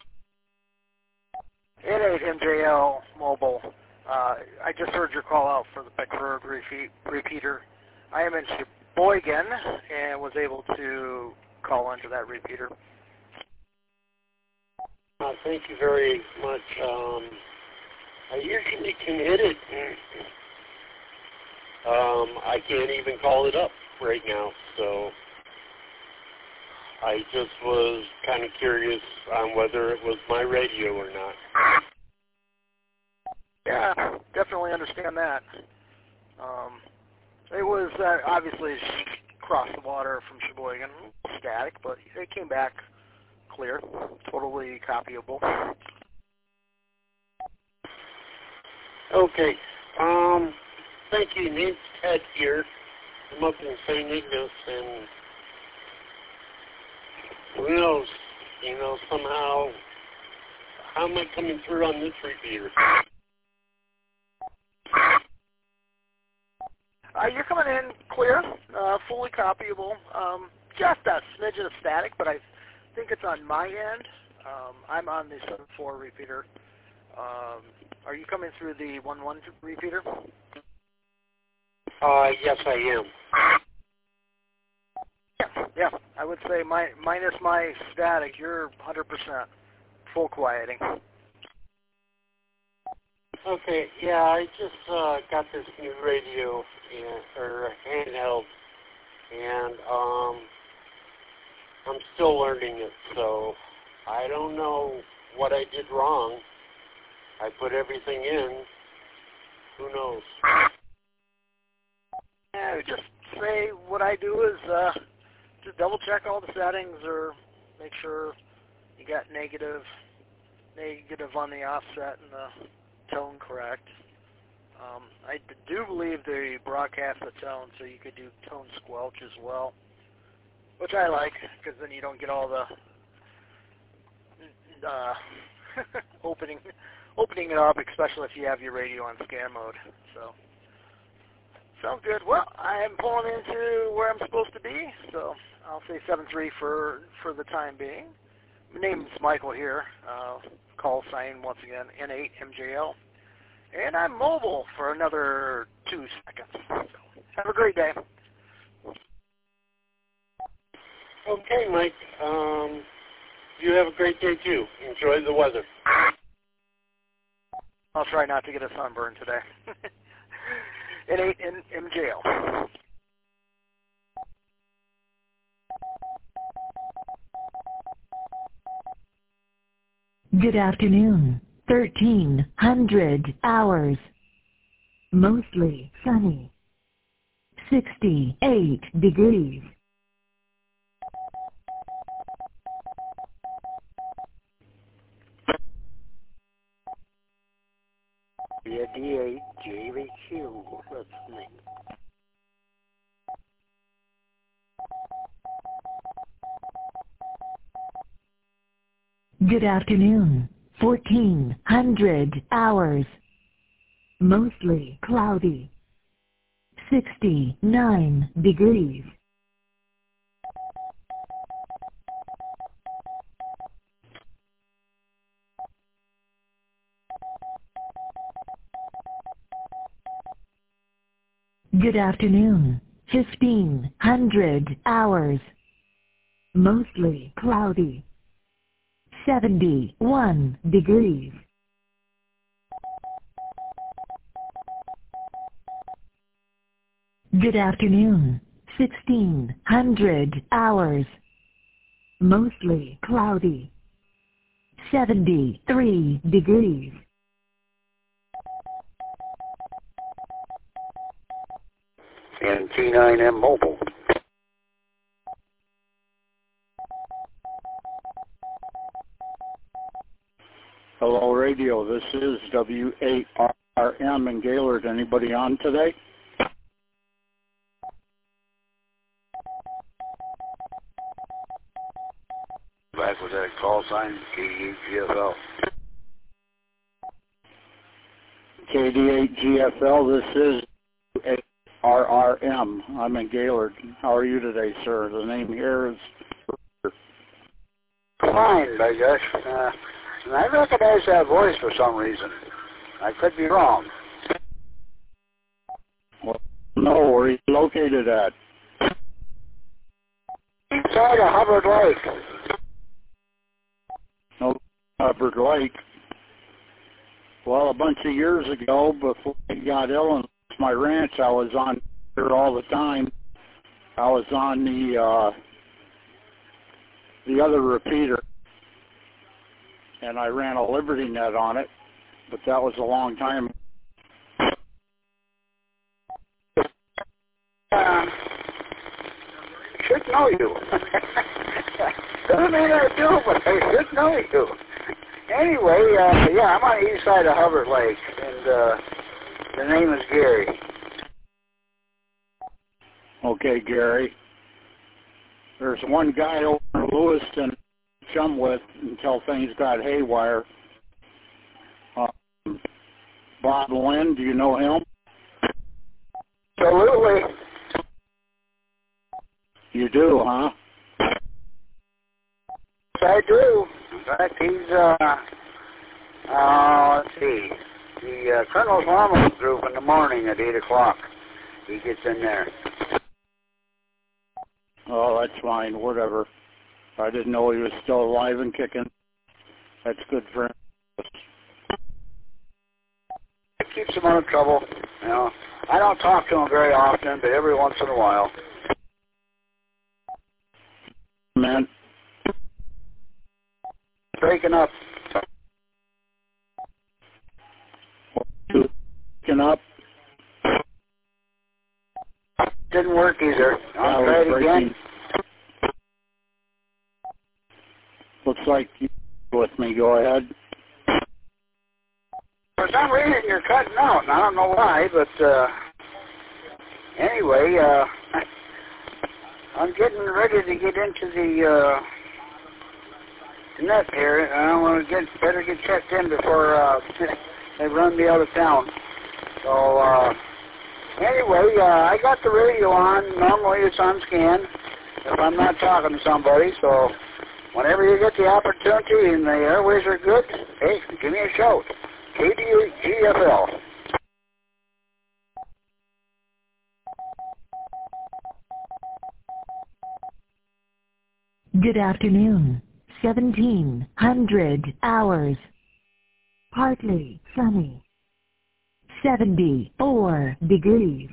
N eight M J L mobile. Uh, I just heard your call out for the Pittsburgh repeat, repeater. I am in Sheboygan and was able to call into that repeater. Uh, thank you very much. Um, I usually can hit it. Um, I can't even call it up right now, so I just was kind of curious on whether it was my radio or not. Yeah, definitely understand that. Um, it was uh, obviously across the water from Sheboygan, static, but it came back clear, totally copyable. Okay. Um, thank you. Name's Ted here. I'm up in Saint Ignace, and who knows? You know, somehow, how am I coming through on this repeater? Uh, you're coming in clear, uh, fully copyable. Um, just a smidgen of static, but I think it's on my end. Um, I'm on the seven four repeater. Um, are you coming through the one one repeater? Uh, yes, I am. Yeah, yeah. I would say my, minus my static, you're one hundred percent full quieting. Okay, yeah, I just uh, got this new radio and, or handheld, and um, I'm still learning it, so I don't know what I did wrong. I put everything in. Who knows? Yeah, just say what I do is uh, just double check all the settings or make sure you got negative, negative on the offset and the tone correct. Um, I do believe they broadcast the tone, so you could do tone squelch as well, which I like because then you don't get all the uh, opening opening it up, especially if you have your radio on scan mode. So sounds good. Well, I am pulling into where I'm supposed to be, so I'll say seven three for for the time being. My name is Michael here. Uh, call sign once again N eight M J L. And I'm mobile for another two seconds. So have a great day. Okay, Mike. Um, you have a great day, too. Enjoy the weather. I'll try not to get a sunburn today. N eight M J L. Good afternoon. thirteen hundred hours. Mostly sunny. sixty-eight degrees. Yeah, D eight J V Q listening. Good afternoon. fourteen hundred hours. Mostly cloudy. sixty-nine degrees. Good afternoon. fifteen hundred hours. Mostly cloudy. seventy-one degrees. Good afternoon. sixteen hundred hours. Mostly cloudy. seventy-three degrees. And T nine M Mobile. Hello, radio. This is W A R M in Gaylord. Anybody on today? Back with that call sign, K D eight G F L. K D eight G F L, this is W A R R M. I'm in Gaylord. How are you today, sir? The name here is... Fine, I guess. Uh, and I recognize that voice for some reason. I could be wrong. Well, no, where are you located at? Inside of Hubbard Lake. No, Hubbard Lake. Well, a bunch of years ago, before I got ill and lost my ranch, I was on here all the time. I was on the uh, the other repeater, and I ran a Liberty Net on it, but that was a long time. Uh, should know you. Doesn't mean I do, but I should know you. Anyway, uh, yeah, I'm on the east side of Hubbard Lake, and uh, the name is Gary. Okay, Gary. There's one guy over in Lewiston I chum with until things got haywire. Um, Bob Lynn, do you know him? Absolutely. You do, huh? I do. In fact, he's, uh, uh, let's see, the uh, Colonel's Hormone group in the morning at eight o'clock. He gets in there. Oh, that's fine, whatever. I didn't know he was still alive and kicking. That's good for him. It keeps him out of trouble. You know, I don't talk to him very often, but every once in a while. Man. Breaking up. Breaking up. Didn't work either. I'll try it again. Looks like you with me. Go ahead. For some reason, you're cutting out, and I don't know why, but uh, anyway, uh, I'm getting ready to get into the uh, net here, and I want to get better get checked in before uh, they run me out of town. So uh, anyway, uh, I got the radio on. Normally it's on scan if I'm not talking to somebody. So whenever you get the opportunity and the airways are good, hey, give me a shout. K D eight G F L. Good afternoon. seventeen hundred hours. Partly sunny. seventy-four degrees.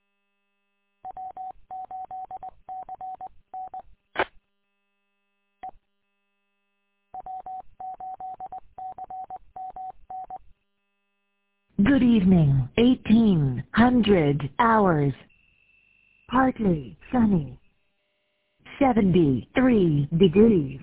Good evening. eighteen hundred hours. Partly sunny. seventy-three degrees.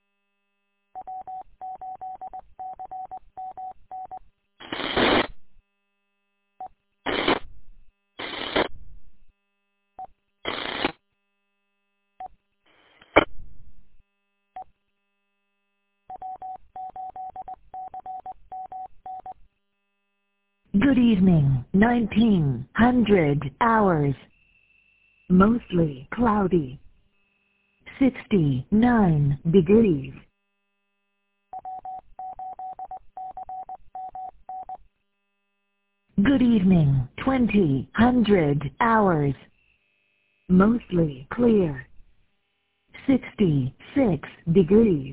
Good evening. nineteen hundred hours. Mostly cloudy. sixty-nine degrees. Good evening. twenty hundred hours. Mostly clear. sixty-six degrees.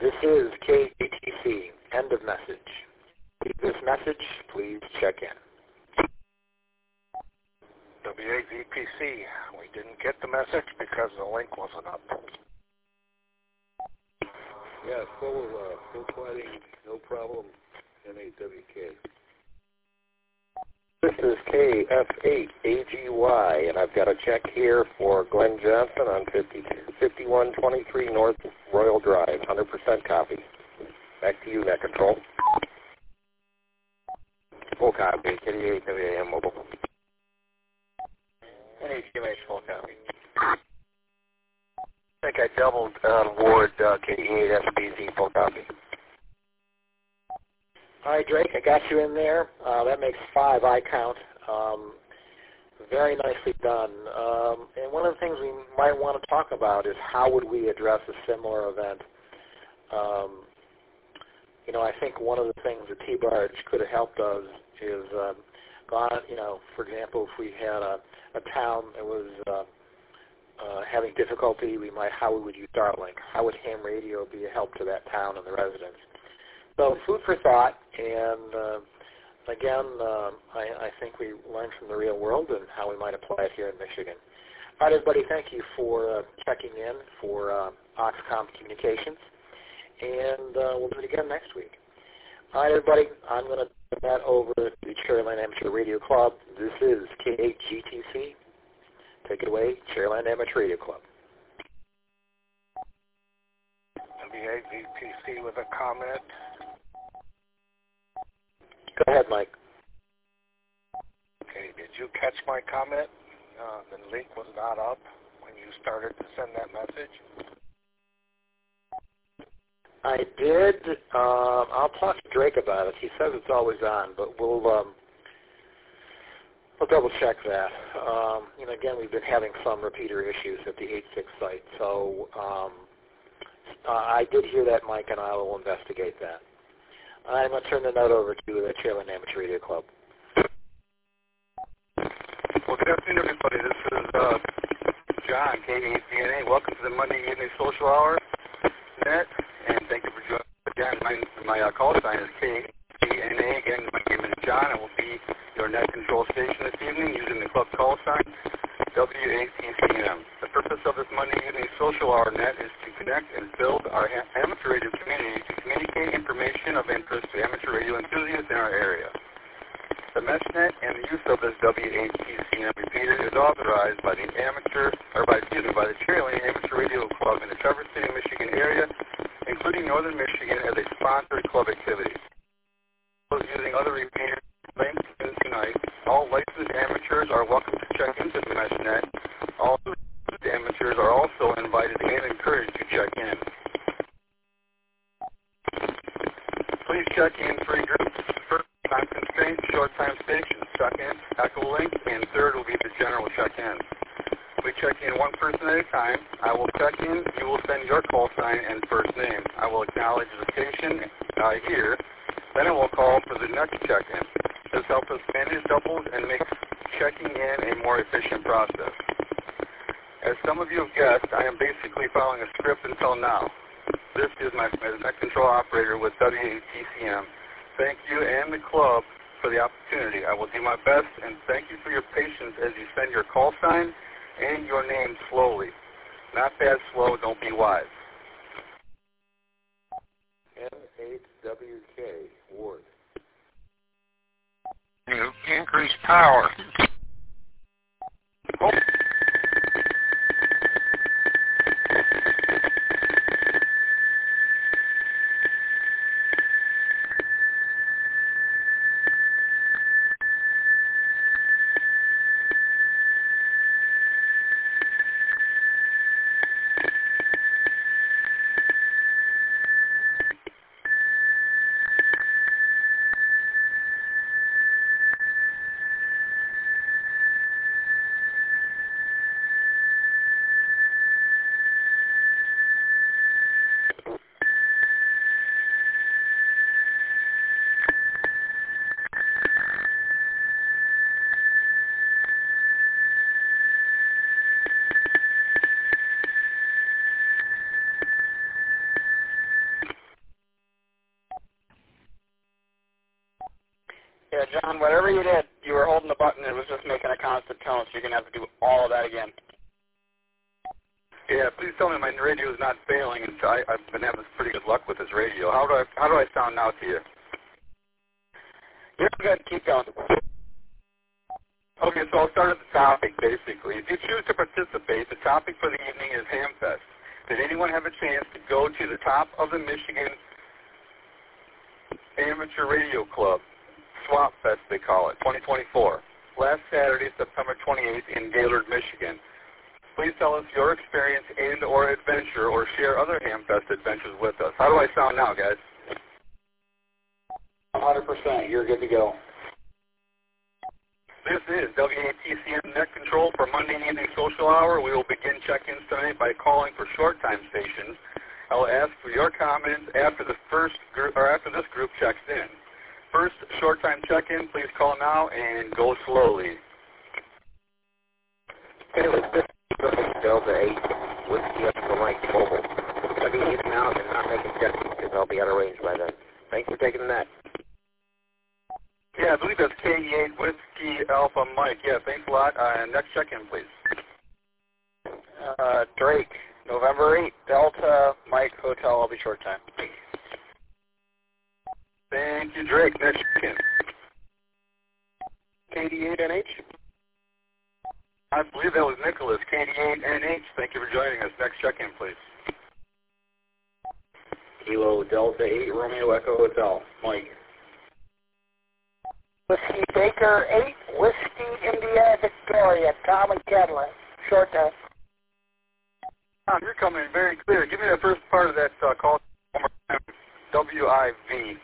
This is K G T C. End of message. Leave this message. Please check in. W A Z P C. We didn't get the message because the link wasn't up. Yeah, full, uh, full flooding, no problem, N eight W K. This is K F eight A G Y, and I've got a check here for Glenn Johnson on fifty-one twenty-three North Royal Drive, one hundred percent copy. Back to you, Net Control. Full copy, K D eight W A M mobile. N H M H full copy. I think I doubled on Ward uh, K D eight S B Z full copy. All right, Drake, I got you in there. Uh, that makes five I count. Um, very nicely done. Um, and one of the things we might want to talk about is how would we address a similar event. Um, you know, I think one of the things that T-Barge could have helped us is um, gone, you know, for example, if we had a, a town that was uh, uh, having difficulty, we might, how we would use Starlink. How would ham radio be a help to that town and the residents? So food for thought, and uh, again, uh, I, I think we learned from the real world and how we might apply it here in Michigan. All right, everybody, thank you for uh, checking in for uh, Oxcom Communications, and uh, we'll do it again next week. All right, everybody, I'm going to turn that over to the Cherryland Amateur Radio Club. This is K eight G T C. Take it away, Cherryland Amateur Radio Club. W A Z P C with a comment. Go ahead, Mike. Okay, did you catch my comment? Uh, the link was not up when you started to send that message. I did. Um, I'll talk to Drake about it. He says it's always on, but we'll um, we'll double check that. Um, you know, again, we've been having some repeater issues at the eight six site, so um, uh, I did hear that, Mike, and I will investigate that. I'm going to turn the note over to the Cherryland Amateur Radio Club. Well, good afternoon, everybody. This is uh, John, K eight D N A. Welcome to the Monday Evening Social Hour Net, and thank you for joining me again. My, my uh, call sign is K eight D N A. Again, my name is John. I will be your net control station this evening using the club call sign, W A T C M. The purpose of this Monday Evening Social Hour Net is to connect and build our ha- amateur radio community to communicate information of interest to amateur radio enthusiasts in our area. The MeshNet and the use of this W A T C M repeater is authorized by the amateur, or by, excuse me, by the Cherryland Amateur Radio Club in the Traverse City, Michigan area, including Northern Michigan, as a sponsored club activity. Those using other repeaters claim tonight, all licensed amateurs are welcome to check into the MeshNet. All amateurs are also invited and encouraged to check in. Please check in three groups. First, time constraint, short time stations. Second, echo link, and third will be the general check-in. We check in one person at a time. I will check in. You will send your call sign and first name. I will acknowledge the station uh, here. Then I will call for the next check-in. This helps us manage doubles and makes checking in a more efficient process. As some of you have guessed, I am basically following a script until now. This is my net control operator with W A T C M. Thank you and the club for the opportunity. I will do my best, and thank you for your patience as you send your call sign and your name slowly. Not fast, slow, don't be wise. N eight W K, Ward. You increase power. Oh. John, whatever you did, you were holding the button. It was just making a constant tone, so you're going to have to do all of that again. Yeah, please tell me my radio is not failing. And I, I've been having pretty good luck with this radio. How do I how do I sound now to you? You're good. Keep going. Okay, so I'll start at the topic, basically. If you choose to participate, the topic for the evening is Hamfest. Did anyone have a chance to go to the Top of the Michigan Amateur Radio Club, Swap Fest they call it, twenty twenty-four, last Saturday, September twenty-eighth in Gaylord, Michigan? Please tell us your experience and or adventure, or share other Hamfest adventures with us. How do I sound now, guys? one hundred percent. You're good to go. This is W A T C M Net Control for Monday Evening Social Hour. We will begin check-ins tonight by calling for short time stations. I will ask for your comments after the first group, or after this group checks in. First short time check-in, please call now and go slowly. Hey, with this Delta eight, Whiskey up to Mike Mobile. I'll be using out and not making check-ins because I'll be out of range by then. Thanks for taking that. Yeah, I believe that's K E eight Whiskey Alpha Mike. Yeah, thanks a lot. Uh, next check-in, please. Uh, Drake, November eighth, Delta Mike Hotel. I'll be short time. Thank you, Drake. Next check-in. K D eight N H. I believe that was Nicholas, K D eight N H. Thank you for joining us. Next check-in, please. Kilo Delta eight Romeo Echo Hotel. Mike. Whiskey Baker eight, Whiskey India Victoria, Tom and Cadillac. Short time. Tom, you're coming in very clear. Give me the first part of that uh, call one more time. W I V.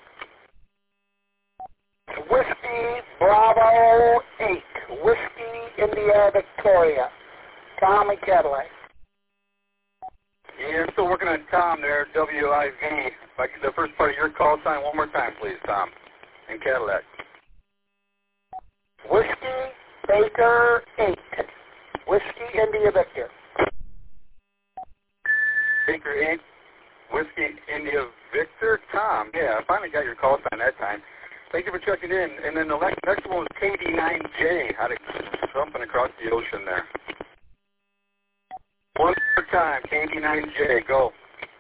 Whiskey Bravo eight, Whiskey India Victoria, Tom and Cadillac. Yeah, I'm still working on Tom there, W I V. Like the first part of your call sign one more time, please, Tom, in Cadillac. Whiskey Baker eight, Whiskey India Victor. Baker eight, Whiskey India Victor, Tom. Yeah, I finally got your call sign that time. Thank you for checking in. And then the next, next one was K D nine J, out of jumping across the ocean there. One more time, K D nine J, go.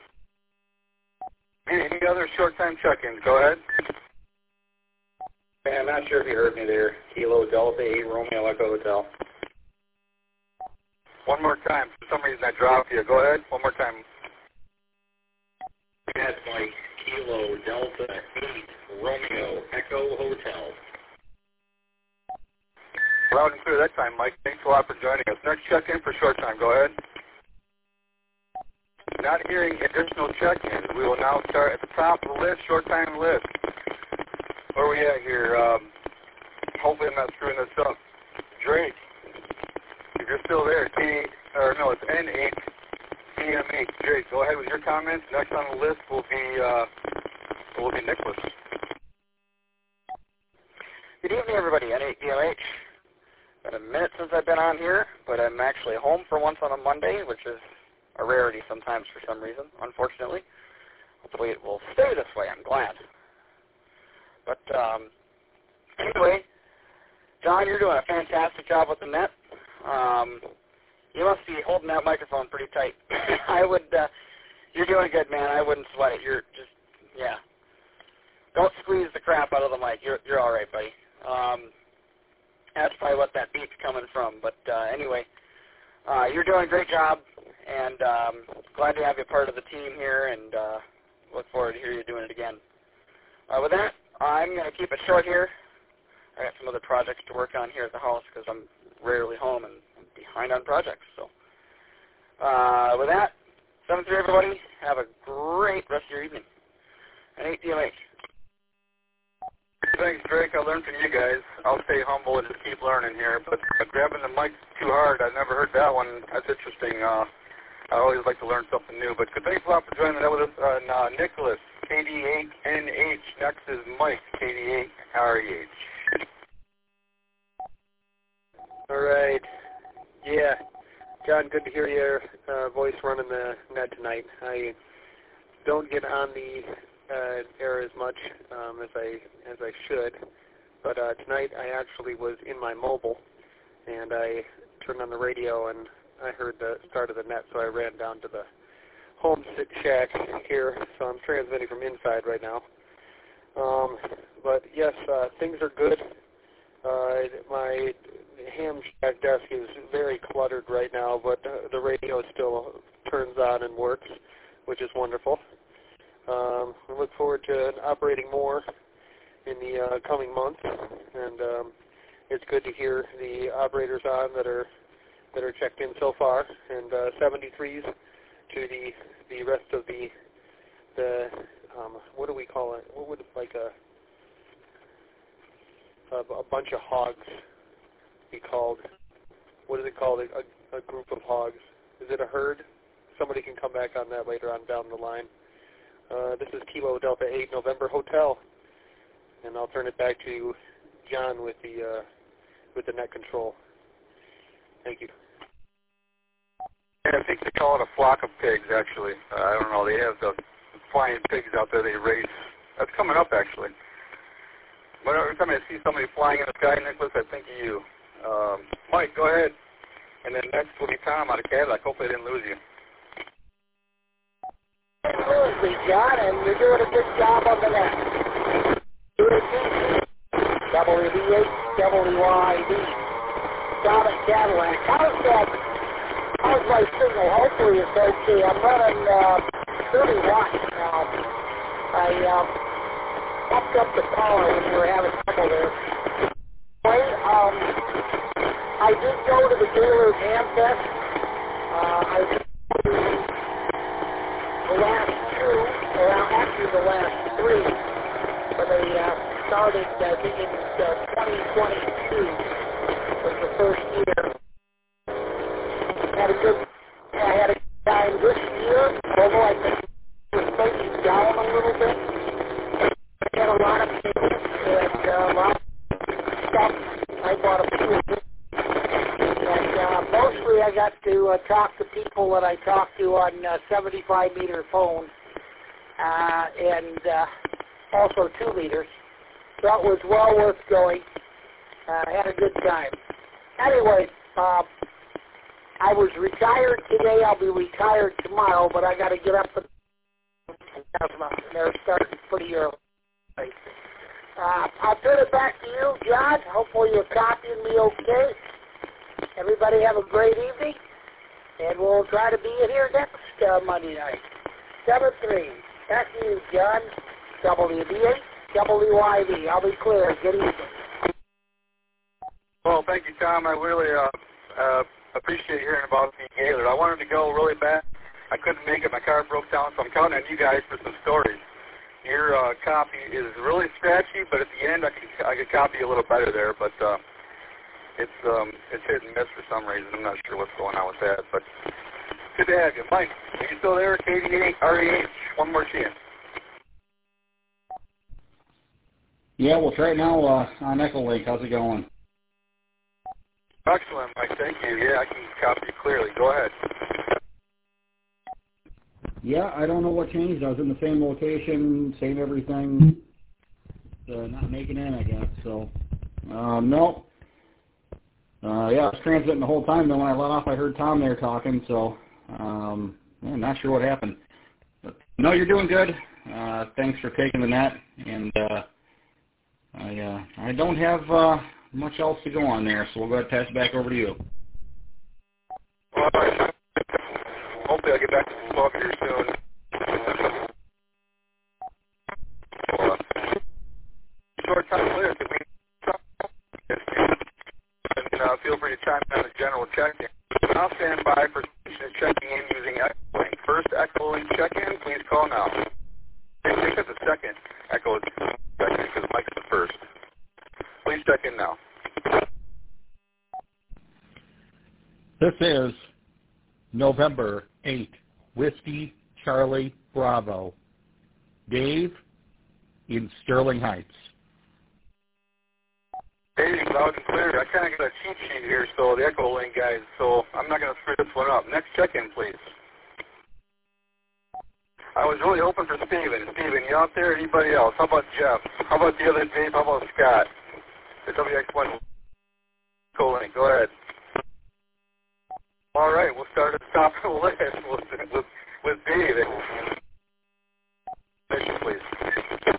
Any, any other short time check-ins? Go ahead. I'm not sure if you heard me there. Kilo Delta eight Romeo Echo Hotel. One more time. For some reason I dropped you. Go ahead. One more time. That's Mike. Kilo Delta eight Romeo Echo Hotel. Loud and clear that time, Mike. Thanks a lot for joining us. Next check-in for short time. Go ahead. Not hearing additional check-ins. We will now start at the top of the list, short time list. Where are we at here? Um, hopefully I'm not screwing this up. Drake, if you're still there, K, or no, it's N eight C M H. Drake, go ahead with your comments. Next on the list will be uh, will be Nicholas. Good evening, everybody. N eight C M H. Been a minute since I've been on here, but I'm actually home for once on a Monday, which is a rarity sometimes for some reason, unfortunately. Hopefully it will stay this way. I'm glad. But um, anyway, John, you're doing a fantastic job with the net. Um, you must be holding that microphone pretty tight. I would, uh, you're doing good, man. I wouldn't sweat it. You're just, yeah. Don't squeeze the crap out of the mic. You're, you're all right, buddy. Um, that's probably what that beat's coming from. But uh, anyway, uh, you're doing a great job, and um, glad to have you part of the team here, and uh, look forward to hear you doing it again. Uh, with that, I'm going to keep it short here. I got some other projects to work on here at the house because I'm rarely home and I'm behind on projects. So uh, with that, seven three everybody. Have a great rest of your evening. And eight D M H. Thanks, Drake. I learned from you guys. I'll stay humble and just keep learning here. But uh, grabbing the mic too hard, I've never heard that one. That's interesting. Uh, I always like to learn something new. But thanks a lot for joining that with us. Uh, and, uh, Nicholas, K D eight N H. Next is Mike, K D eight R E H. All right. Yeah. John, good to hear your uh, voice running the net tonight. I don't get on the uh, air as much um, as I as I should, But uh, tonight I actually was in my mobile, and I turned on the radio, and I heard the start of the net, so I ran down to the home sit shack here. So I'm transmitting from inside right now. Um, but yes, uh, things are good. Uh, my ham shack desk is very cluttered right now, but uh, the radio still turns on and works, which is wonderful. Um, I look forward to operating more in the uh, coming months, and um, it's good to hear the operators on that are that are checked in so far, and uh, seventy-threes to the the rest of the the um, what do we call it? What would like a a, a bunch of hogs be called? What is it called? A, a group of hogs? Is it a herd? Somebody can come back on that later on down the line. Uh, this is Kilo Delta eight November Hotel, and I'll turn it back to John with the uh, with the net control. Thank you. Yeah, I think they call it a flock of pigs, actually. Uh, I don't know. They have the flying pigs out there they race. That's coming up, actually. But every time I see somebody flying in the sky, Nicholas, I think of you. Um, Mike, go ahead. And then next will be Tom out of Cadillac. Hopefully I didn't lose you. Absolutely, John, and you're doing a good job on the net. W B H W Y D. Tom at Cadillac. How's that? How's my signal? Hopefully it's okay. I'm running uh, thirty watts now. I um, popped up the power when we were having trouble there. Anyway, um, I did go to the Gaylord Ham Fest. Uh, I did the last two, or actually the last three, but they uh, started, I think in uh, twenty twenty-two was the first year. Had a good, I had a good time this year, although I think it was maybe down a little bit. I had a lot of people and uh, a lot of stuff. I bought a few. And uh, mostly I got to uh, talk to people that I talked to on uh, seventy-five meter phone uh, and uh, also two meters. So it was well worth going. Uh, I had a good time. Anyway, uh, I was retired today. I'll be retired tomorrow, but I got to get up and they're starting pretty early. Uh, I'll turn it back to you, John. Hopefully you're copying me okay. Everybody have a great evening, and we'll try to be in here next uh, Monday night. seven three. Back to you, John. W B H W Y D. I'll be clear. Good evening. Well, thank you, Tom. I really uh, uh, appreciate hearing about the Gaylord. I wanted to go really bad. I couldn't make it. My car broke down, so I'm counting on you guys for some stories. Your uh, copy is really scratchy, but at the end I could, I could copy a little better there, but uh, it's um, it's hit and miss for some reason. I'm not sure what's going on with that, but good to have you. Mike, are you still there? K D eight R E H, one more chance. Yeah, we'll try it now uh, on Echolink. How's it going? Excellent, Mike. Thank you. Yeah, I can copy you clearly. Go ahead. Yeah, I don't know what changed. I was in the same location, same everything. Uh, not making it in, I guess. So, um, no. Uh, yeah, I was transmitting the whole time. Then when I let off, I heard Tom there talking. So, um, I'm not sure what happened. But, no, you're doing good. Uh, thanks for taking the net. And uh, I uh, I don't have uh, much else to go on there. So we'll go ahead and pass it back over to you. All right. Hopefully I'll get back to talk here soon. Uh, short time later, can we and uh, feel free to chime in on the general check-in. I'll stand by for checking in using Echolink. First Echolink check-in, please call now. I think that's the second Echo check-in because Mike's the first. Please check in now. This is November eighth, Whiskey Charlie Bravo. Dave in Sterling Heights. Dave, loud and clear. I kind of got a cheat sheet here, so the Echolink guys, so I'm not going to screw this one up. Next check-in, please. I was really hoping for Steven. Steven, you out there? Anybody else? How about Jeff? How about the other Dave? How about Scott? the W X one colon. Go ahead. All right, we'll start at the top of the list with, with, with Dave. Please.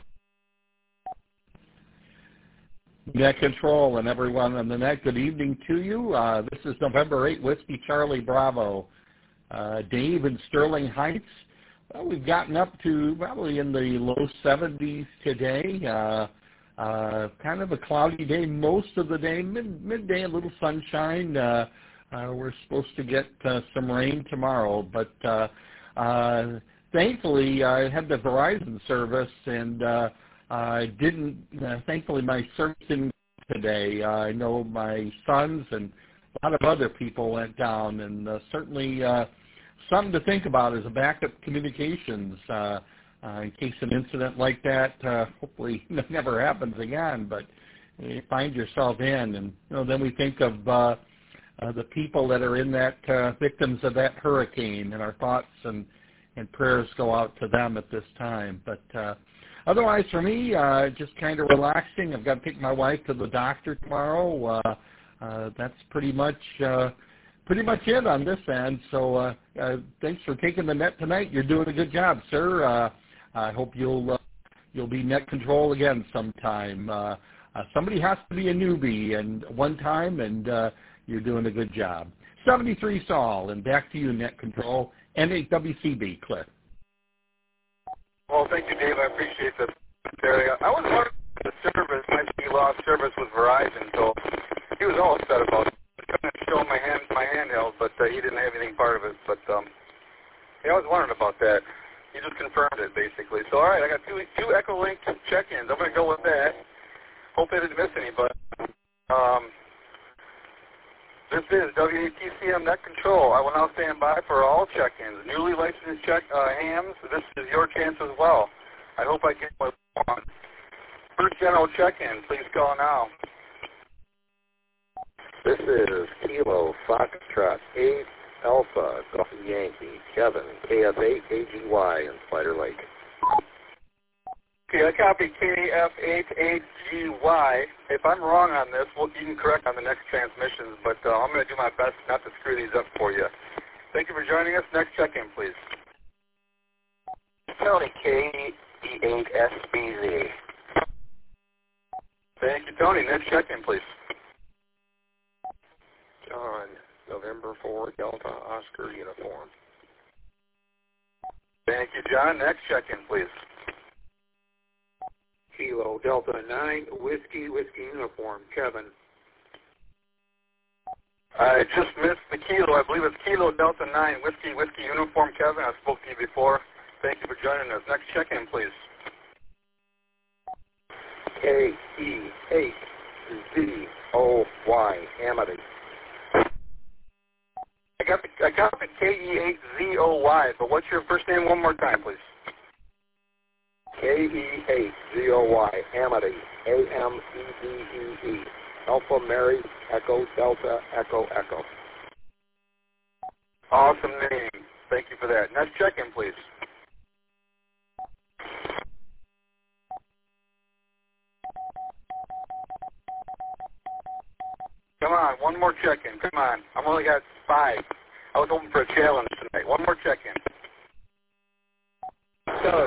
Net Control and everyone on the net, good evening to you. Uh, this is November eighth, Whiskey Charlie Bravo. Uh, Dave in Sterling Heights. Well, we've gotten up to probably in the low seventies today. Uh, uh, kind of a cloudy day most of the day. Mid, midday, a little sunshine. Uh, uh, we're supposed to get uh, some rain tomorrow, but uh, uh, thankfully I had the Verizon service and uh, I didn't. Uh, thankfully, my service didn't go today. Uh, I know my sons and a lot of other people went down, and uh, certainly uh, something to think about is a backup communications uh, uh, in case an incident like that uh, hopefully never happens again. But you find yourself in, and you know, then we think of uh, uh, the people that are in that uh, victims of that hurricane, and our thoughts and and prayers go out to them at this time. But uh, otherwise, for me, uh, just kind of relaxing. I've got to take my wife to the doctor tomorrow. Uh, uh, that's pretty much uh, pretty much it on this end. So uh, uh, thanks for taking the net tonight. You're doing a good job, sir. Uh, I hope you'll uh, you'll be net control again sometime. Uh, uh, somebody has to be a newbie and one time, and uh, you're doing a good job. seventy-three Saul, and back to you, net control. N eight W C B, Cliff. Well, thank you, Dave. I appreciate the area. I was wondering if the service might be lost service with Verizon, so he was all upset about it. I couldn't show my hand, my handheld, but uh, he didn't have anything part of it. But um, yeah, I was wondering about that. He just confirmed it, basically. So, all right, I got two two Echolink check-ins. I'm going to go with that. Hope I didn't miss any, but um, this is W A T C M Net Control. I will now stand by for all check-ins. Newly licensed check uh, hams, this is your chance as well. I hope I get what I want. First general check-in, please call now. This is Kilo Foxtrot eight Alpha Golf Yankee Kevin K F eight A G Y in Spider Lake. Okay, I copy K F eight A G Y. If I'm wrong on this, well, you can correct on the next transmissions, but uh, I'm going to do my best not to screw these up for you. Thank you for joining us. Next check-in, please. Tony K E eight S B Z. Thank you, Tony. Next check-in, please. John, November four Delta Oscar Uniform. Thank you, John. Next check-in, please. Kilo Delta nine Whiskey Whiskey Uniform, Kevin. I just missed the Kilo. I believe it's Kilo Delta nine Whiskey Whiskey Uniform, Kevin. I spoke to you before. Thank you for joining us. Next check-in, please. K E eight Z O Y, Amity. I got the I got the K E eight Z O Y, but what's your first name one more time, please? K E eight Z O Y, Amity, A M E D E E, Alpha Mary, Echo Delta, Echo Echo. Awesome name. Thank you for that. Next check-in, please. Come on, one more check-in. Come on. I've only got five. I was hoping for a challenge tonight. One more check-in. Doug.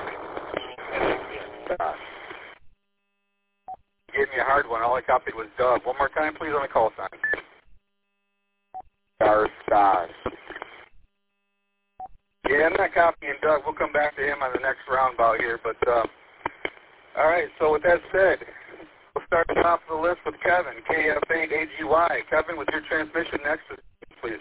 Gave me a hard one. All I copied was Doug. One more time, please, on the call sign. Star Stars. Yeah, I'm not copying Doug. We'll come back to him on the next roundabout here. But, uh, all right, so with that said, we'll start at the top of the list with Kevin, K F eight A G Y. Kevin, with your transmission next, please.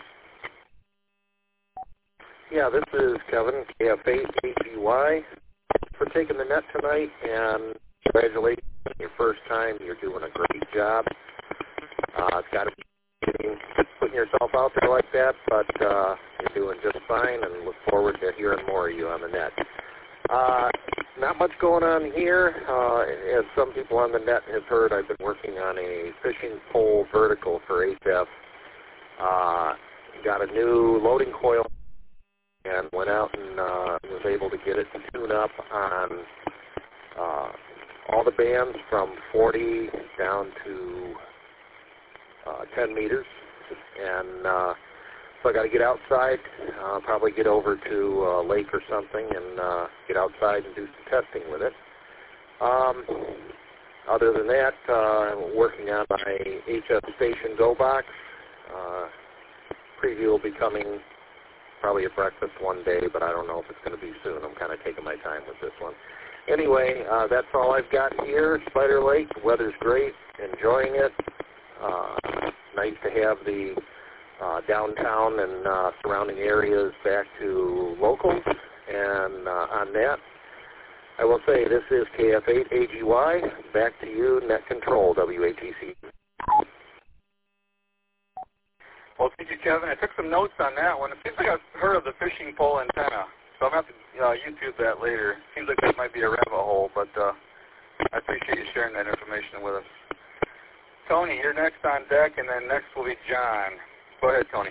Yeah, this is Kevin, K F eight A G Y. Thanks for taking the net tonight, and congratulations on your first time. You're doing a great job. Uh, it's got to be putting yourself out there like that, but uh, you're doing just fine, and look forward to hearing more of you on the net. Uh, not much going on here. Uh, as some people on the net have heard, I've been working on a fishing pole vertical for H F. Uh, got a new loading coil and went out and uh, was able to get it to tune up on uh, all the bands from forty down to uh, ten meters. And uh, so I got to get outside, uh, probably get over to a lake or something and uh, get outside and do some testing with it. Um, other than that, uh, I'm working on my H S Station Go box. Uh, preview will be coming probably at breakfast one day, but I don't know if it's going to be soon. I'm kind of taking my time with this one. Anyway, uh, that's all I've got here. Spider Lake, weather's great, enjoying it. Uh, nice to have the uh, downtown and uh, surrounding areas back to locals. And uh, on that, I will say this is K F eight A G Y. Back to you, Net Control, W A T C. Well, thank you, Kevin. I took some notes on that one. It seems like I've heard of the fishing pole antenna, so I'm going to have to uh, YouTube that later. Seems like that might be a rabbit hole, but uh, I appreciate you sharing that information with us. Tony, you're next on deck, and then next will be John. Go ahead, Tony.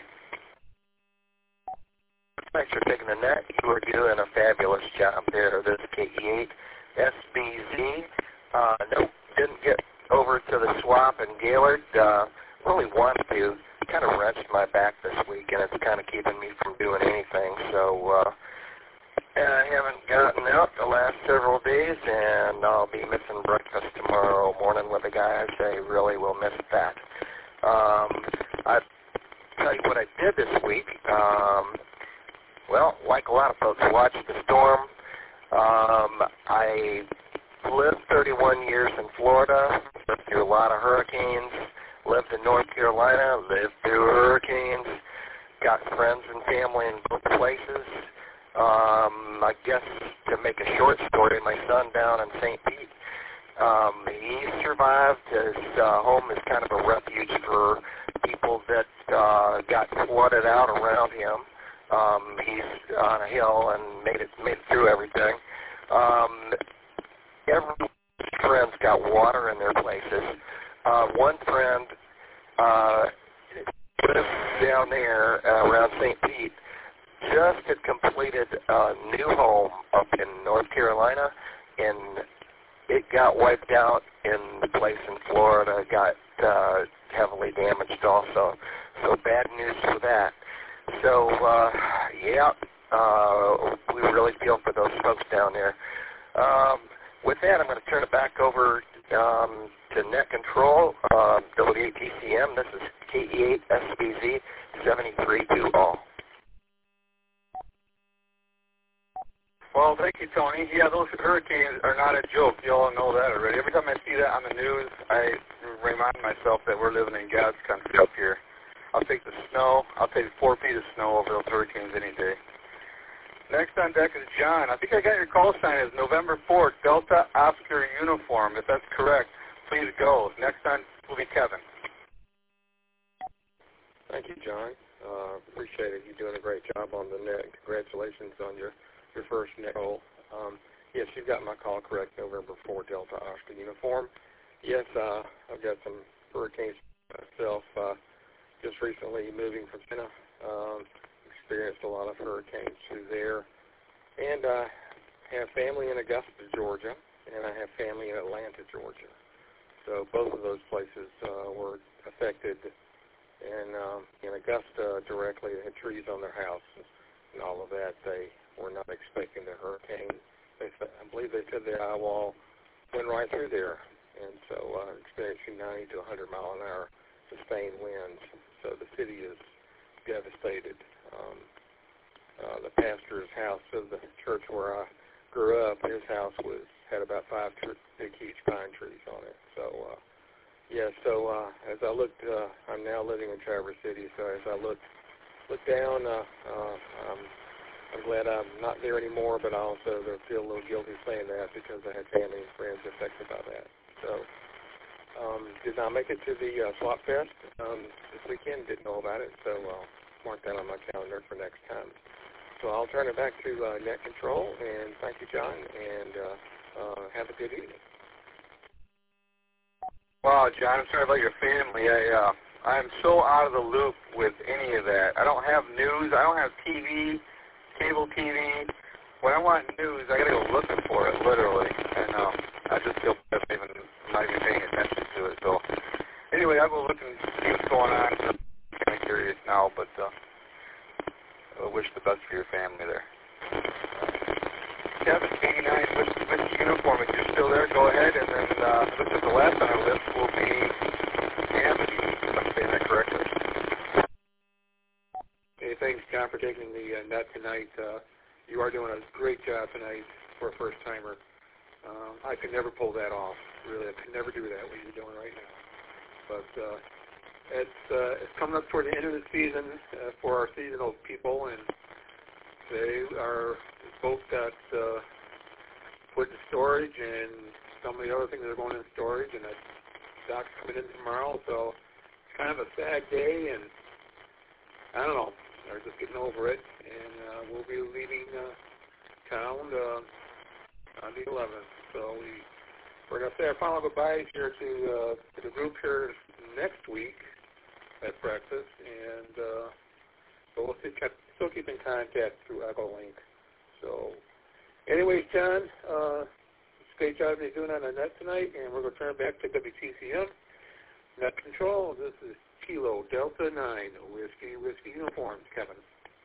Thanks for taking the net. You are doing a fabulous job there. This is K E eight S B Z. Uh, nope, didn't get over to the swap in Gaylord. Uh, really wanted to. Kind of wrenched my back this week, and it's kind of keeping me from doing anything. So uh, I haven't gotten out the last several days, and I'll be missing breakfast tomorrow morning with the guys. I really will miss that. Um, I tell you what I did this week. Um, well, like a lot of folks, watched the storm. Um, I lived thirty-one years in Florida, lived through a lot of hurricanes. Lived in North Carolina, lived through hurricanes, got friends and family in both places. Um, I guess to make a short story, my son down in Saint Pete, um, he survived. His uh, home is kind of a refuge for people that uh, got flooded out around him. Um, he's on a hill and made it made it through everything. Um, every friend's got water in their places. Uh, one friend uh, lives down there uh, around Saint Pete, just had completed a new home up in North Carolina, and it got wiped out, and the place in Florida got uh, heavily damaged also. So bad news for that. So, uh, yeah, uh, we really feel for those folks down there. Um, with that, I'm going to turn it back over um, to Net Control, uh, W A T C M. This is K E eight S B Z seventy-three two all. Well, thank you, Tony. Yeah, those hurricanes are not a joke. You all know that already. Every time I see that on the news, I remind myself that we're living in God's country up here. I'll take the snow. I'll take four feet of snow over those hurricanes any day. Next on deck is John. I think I got your call sign as November fourth, Delta Oscar Uniform. If that's correct, please go. Next on will be Kevin. Thank you, John. Uh, appreciate it. You're doing a great job on the net. Congratulations on your, your first net goal. Um, yes, you got my call correct, November fourth, Delta Oscar Uniform. Yes, uh, I've got some hurricanes myself. Uh, just recently moving from China. Um, experienced a lot of hurricanes through there. And I uh, have family in Augusta, Georgia, and I have family in Atlanta, Georgia. So both of those places uh, were affected. And um, in Augusta directly, they had trees on their houses and all of that. They were not expecting the hurricane. They, I believe they said the eye wall went right through there. And so uh, experiencing ninety to one hundred mile an hour sustained winds. So the city is devastated. Um, uh, the pastor's house of the church where I grew up, his house was had about five tr- big, huge pine trees on it. So, uh, yeah, so uh, as I looked, uh, I'm now living in Traverse City, so as I look look down, uh, uh, um, I'm glad I'm not there anymore, but I also feel a little guilty saying that because I had family and friends affected by that. So, um, did not make it to the uh, Swap Fest um, this weekend, didn't know about it, so uh, mark that on my calendar for next time. So I'll turn it back to uh, Net Control, and thank you, John, and uh, uh, have a good evening. Wow, John, I'm sorry about your family. I uh, I'm so out of the loop with any of that. I don't have news. I don't have T V, cable T V. When I want news, I got to go looking for it, literally. And uh, I just feel the best for your family there. Kevin, eighty-nine Whiskey, Whiskey Uniform, if you're still there, go ahead, and then uh, this is the last on our list will be Amity, if I'm saying that correctly. Hey, thanks, John, for taking the uh, net tonight. Uh, you are doing a great job tonight for a first-timer. Um, I could never pull that off, really. I could never do that, what you're doing right now. But uh, it's, uh, it's coming up toward the end of the season uh, for our seasonal people, and they are both got uh, put in storage, and some of the other things are going in storage, and that stock's coming in tomorrow, so it's kind of a sad day, and I don't know, they're just getting over it, and uh, we'll be leaving uh, town uh, on the eleventh, so we, we're going to say our final goodbyes here to, uh, to the group here next week at breakfast, and uh, so we'll see, still keep in contact through EchoLink. So, anyways, John, uh, it's a great job you're doing on the net tonight, and we're going to turn back to W T C M. Net Control, this is Kilo Delta nine, Whiskey, Whiskey Uniforms, Kevin.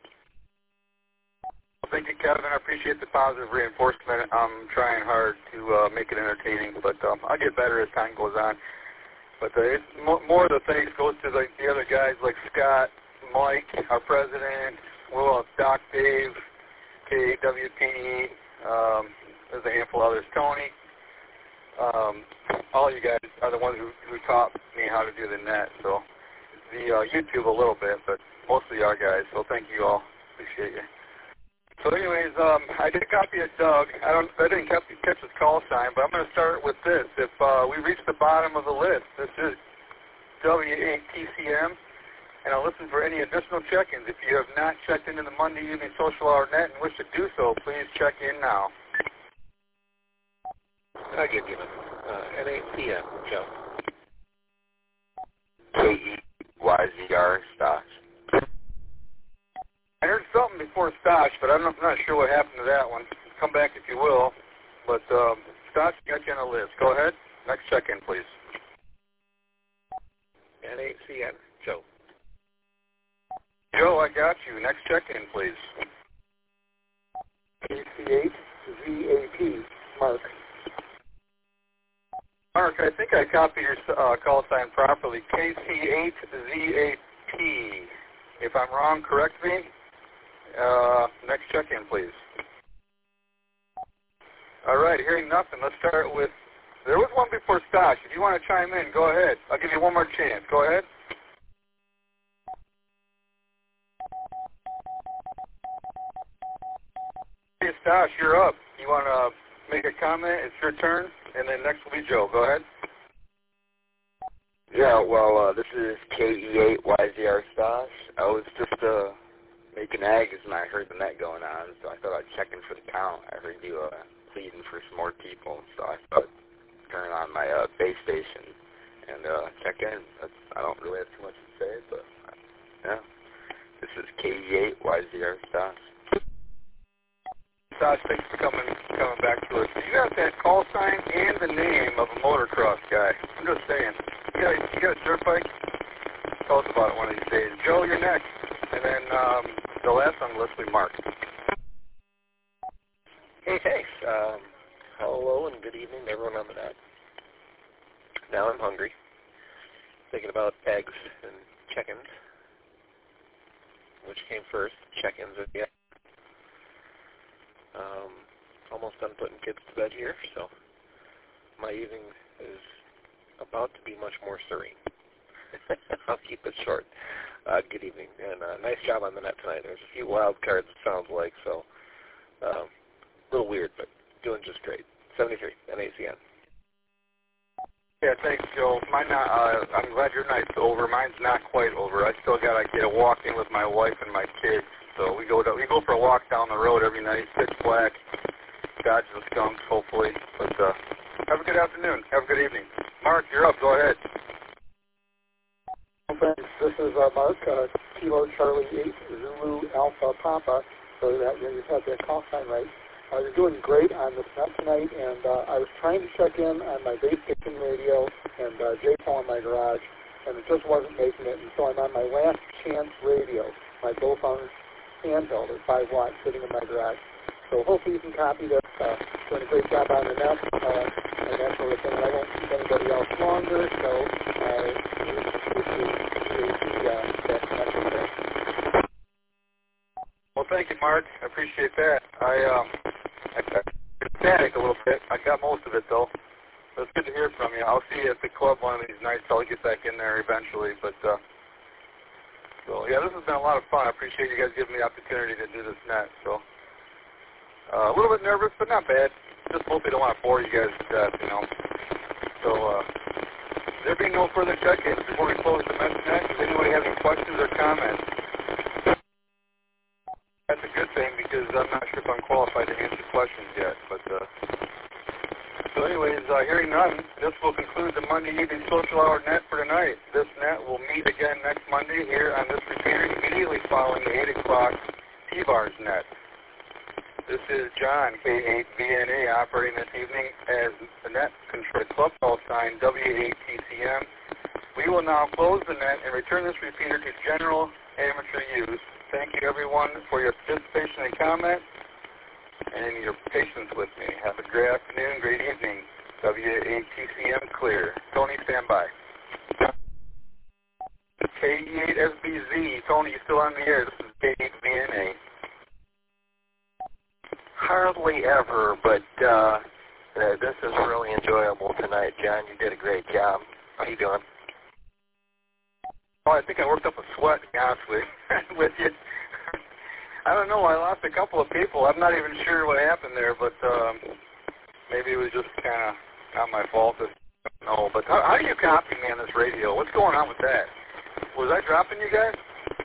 Thank you, Kevin. I appreciate the positive reinforcement. I'm trying hard to uh, make it entertaining, but um, I'll get better as time goes on. But uh, it's mo- more of the thanks goes to like the other guys like Scott, Mike, our president, well, Doc Dave, K W P E, um, there's a handful of others, Tony. Um, all you guys are the ones who, who taught me how to do the net. So the uh, YouTube a little bit, but mostly our guys. So thank you all. Appreciate you. So anyways, um, I did a copy of Doug. I don't, I didn't catch, catch his call sign, but I'm going to start with this. If uh, we reach the bottom of the list, this is W eight T C M. And I'll listen for any additional check-ins. If you have not checked into the Monday Evening Social Hour Net and wish to do so, please check in now. I give you uh, N eight C M, Joe. K E Y Z R, Stosh. I heard something before Stosh, but I'm not, I'm not sure what happened to that one. Come back if you will. But um, Stosh got you on the list. Go ahead. Next check-in, please. N eight C M, Joe. Joe, I got you. Next check-in, please. K C eight Z A P, Mark. Mark, I think I copied your uh, call sign properly. K C eight Z A P. If I'm wrong, correct me. Uh, next check-in, please. All right, hearing nothing, let's start with, there was one before Stosh. If you want to chime in, go ahead. I'll give you one more chance. Go ahead. Hey, Stosh, you're up. You want to make a comment? It's your turn. And then next will be Joe. Go ahead. Yeah, well, uh, this is K E eight Y Z R Stosh. I was just uh, making eggs and I heard the net going on, so I thought I'd check in for the count. I heard you uh, pleading for some more people, so I thought I'd turn on my uh, base station and uh, check in. That's, I don't really have too much to say, but uh, yeah. This is K E eight Y Z R Stosh. Stosh, thanks for coming coming back to us. You got that call sign and the name of a motocross guy. I'm just saying. You got, you got a dirt bike? Tell us about it one of these days. Joe, you're next. And then um, the last on the list will be Mark. Hey, thanks. Um, hello and good evening to everyone on the net. Now I'm hungry. Thinking about eggs and chickens. Which came first? Check-ins or the Um, almost done putting kids to bed here, so my evening is about to be much more serene. I'll keep it short. Uh, good evening, and uh, nice job on the net tonight. There's a few wild cards, it sounds like, so um, a little weird, but doing just great. seventy-three, N A C N. Yeah, thanks, Joe. Mine not, uh, I'm glad your night's over. Mine's not quite over. I still got to get a walk in with my wife and my kids. So we go to, we go for a walk down the road every night, pitch black, dodge the skunks, hopefully. But uh, have a good afternoon. Have a good evening. Mark, you're up. Go ahead. Thanks. This is uh, Mark, uh, Kilo Charlie eight Zulu Alpha Papa. So that you had that call sign right. Uh, you're doing great on this net tonight, and uh, I was trying to check in on my base station radio and uh, J P O in my garage, and it just wasn't making it. And so I'm on my last chance radio, my Bowfunk handheld at five watts sitting in my garage. So hopefully you can copy this. Uh, doing a great job on the net uh, and that sort of thing. And I won't keep anybody else longer, so uh, this is the that connection thing. Well, thank you, Mark. I appreciate that. I um, I got static a little bit. I got most of it though. So it's good to hear from you. I'll see you at the club one of these nights. I'll get back in there eventually. But uh, so yeah, this has been a lot of fun. I appreciate you guys giving me the opportunity to do this net. So. Uh, a little bit nervous, but not bad. Just mostly don't want to bore you guys to death, you know. So, uh, there being no further check-ins before we close the message net, does anybody have any questions or comments? That's a good thing because I'm not sure if I'm qualified to answer questions yet. But uh, so, anyways, uh, hearing none, this will conclude the Monday Evening Social Hour net for tonight. This net will meet again next Monday here on this repeater immediately following the eight o'clock T-Bars net. This is John, K eight V N A, operating this evening as the net control club call sign W eight T C M. We will now close the net and return this repeater to general amateur use. Thank you, everyone, for your participation and comments and your patience with me. Have a great afternoon, great evening. W eight T C M clear. Tony, stand by. K E eight S B Z, Tony, you still on the air. This is K eight V N A. Hardly ever, but uh, uh, this is really enjoyable tonight, John. You did a great job. How you doing? Oh, I think I worked up a sweat, to be honest with, with you. I don't know. I lost a couple of people. I'm not even sure what happened there, but um, maybe it was just kind of not my fault. No, but how, how do you copy me on this radio? What's going on with that? Was I dropping you guys?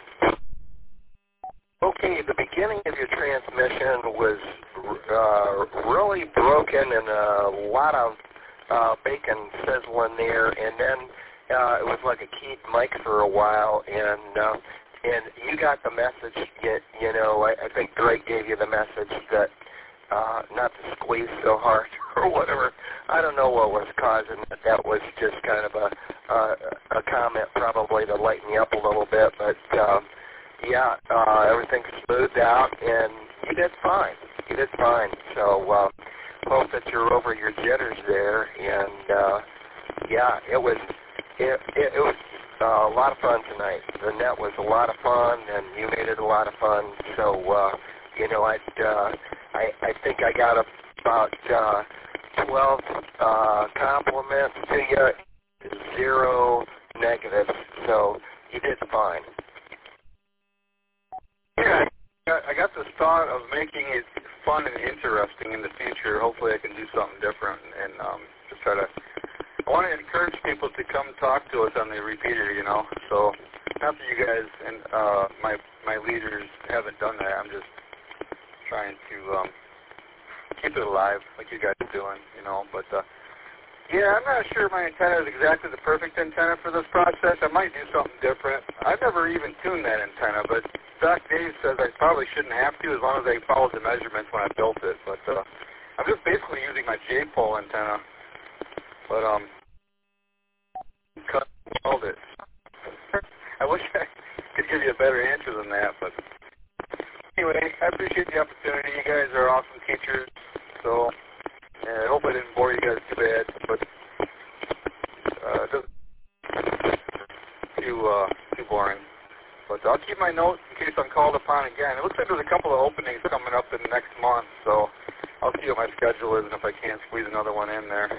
Okay, the beginning of your transmission was uh, really broken and a lot of uh, bacon sizzling there, and then uh, it was like a keyed mic for a while, and uh, and you got the message. You, you know, I, I think Greg gave you the message that uh, not to squeeze so hard or whatever. I don't know what was causing it. That was just kind of a uh, a comment probably to lighten you up a little bit, but. Uh, Yeah, uh, everything smoothed out, and you did fine. You did fine. So uh, hope that you're over your jitters there. And uh, yeah, it was it, it, it was uh, a lot of fun tonight. The net was a lot of fun, and you made it a lot of fun. So uh, you know, I uh, I I think I got about uh, twelve uh, compliments to you, zero negatives. So you did fine. Yeah, I got this thought of making it fun and interesting in the future. Hopefully I can do something different and um, just try to, I want to encourage people to come talk to us on the repeater, you know. So not that you guys and uh, my my leaders haven't done that. I'm just trying to um, keep it alive like you guys are doing, you know. But uh, yeah, I'm not sure my antenna is exactly the perfect antenna for this process. I might do something different. I've never even tuned that antenna, but Doc Dave says I probably shouldn't have to as long as I followed the measurements when I built it. But uh, I'm just basically using my J-pole antenna. But um, cut weld it. I wish I could give you a better answer than that. But anyway, I appreciate the opportunity. You guys are awesome teachers. So uh, I hope I didn't bore you guys too bad. But uh, just too uh, too boring. But I'll keep my notes in case I'm called upon again. It looks like there's a couple of openings coming up in the next month, so I'll see what my schedule is and if I can't squeeze another one in there.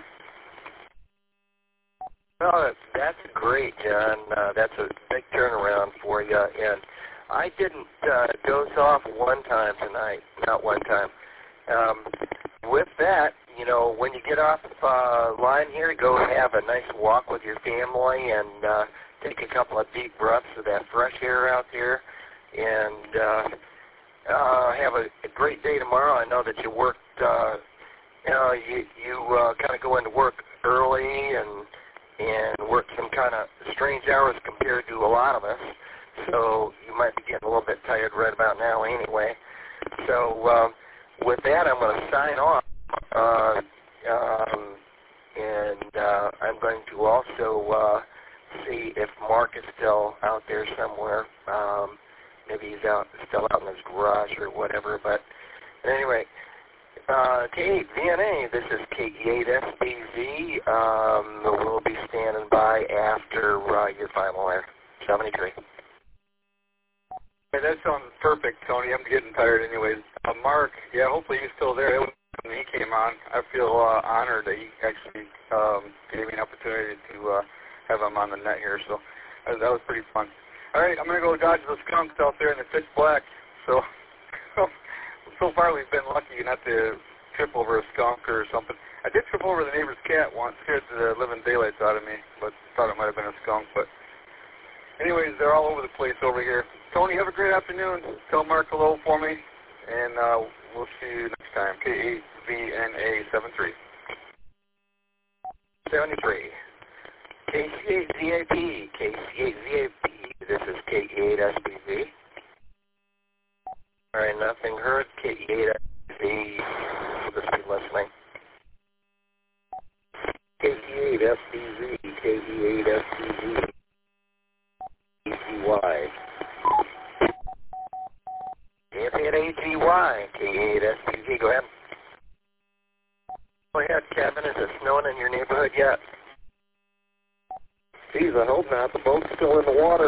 Well, that's, that's great, John. Uh, that's a big turnaround for you. And I didn't uh, doze off one time tonight, not one time. Um, with that, you know, when you get off uh, line here, go have a nice walk with your family and uh, take a couple of deep breaths of that fresh air out there, and uh, uh, have a, a great day tomorrow. I know that you worked, uh, you know, you, you uh, kind of go into work early and and work some kind of strange hours compared to a lot of us, so you might be getting a little bit tired right about now anyway. So uh, with that, I'm going to sign off, uh, um, and uh, I'm going to also uh, see if Mark is still out there somewhere. Um, maybe maybe he's out, still out in his garage or whatever. But anyway, uh, K eight V N A, this is K E eight S B Z. Um, we'll be standing by after uh, your final air. seventy-three. Hey, that sounds perfect, Tony. I'm getting tired anyways. Uh, Mark, yeah, hopefully he's still there. When he came on, I feel uh, honored that he actually um, gave me an opportunity to uh, have him on the net here. So uh, that was pretty fun. All right, I'm going to go dodge those skunks out there in the pitch black. So so far we've been lucky not to trip over a skunk or something. I did trip over the neighbor's cat once, scared the living daylights out of me, but thought it might have been a skunk. But anyways, they're all over the place over here. Tony, have a great afternoon. Tell Mark hello for me, and uh, we'll see you next time. K eight V N A seventy-three. seventy-three. K C eight Z A P. K C eight Z A P. This is K E eight S B Z. All right, nothing heard. K E eight S B Z. We'll just be listening. K E eight S B Z. K E eight S B Z. E G Y. F N A G Y. K E eight S B Z. Go ahead. Go ahead, Kevin. Is it snowing in your neighborhood yet? Geez, I hope not. The boat's still in the water.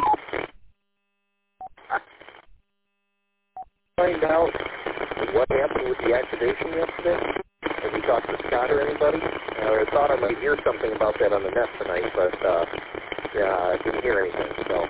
Find out what happened with the activation yesterday. Have you talked to Scott or anybody? Uh, I thought I might hear something about that on the net tonight, but uh, yeah, I didn't hear anything. So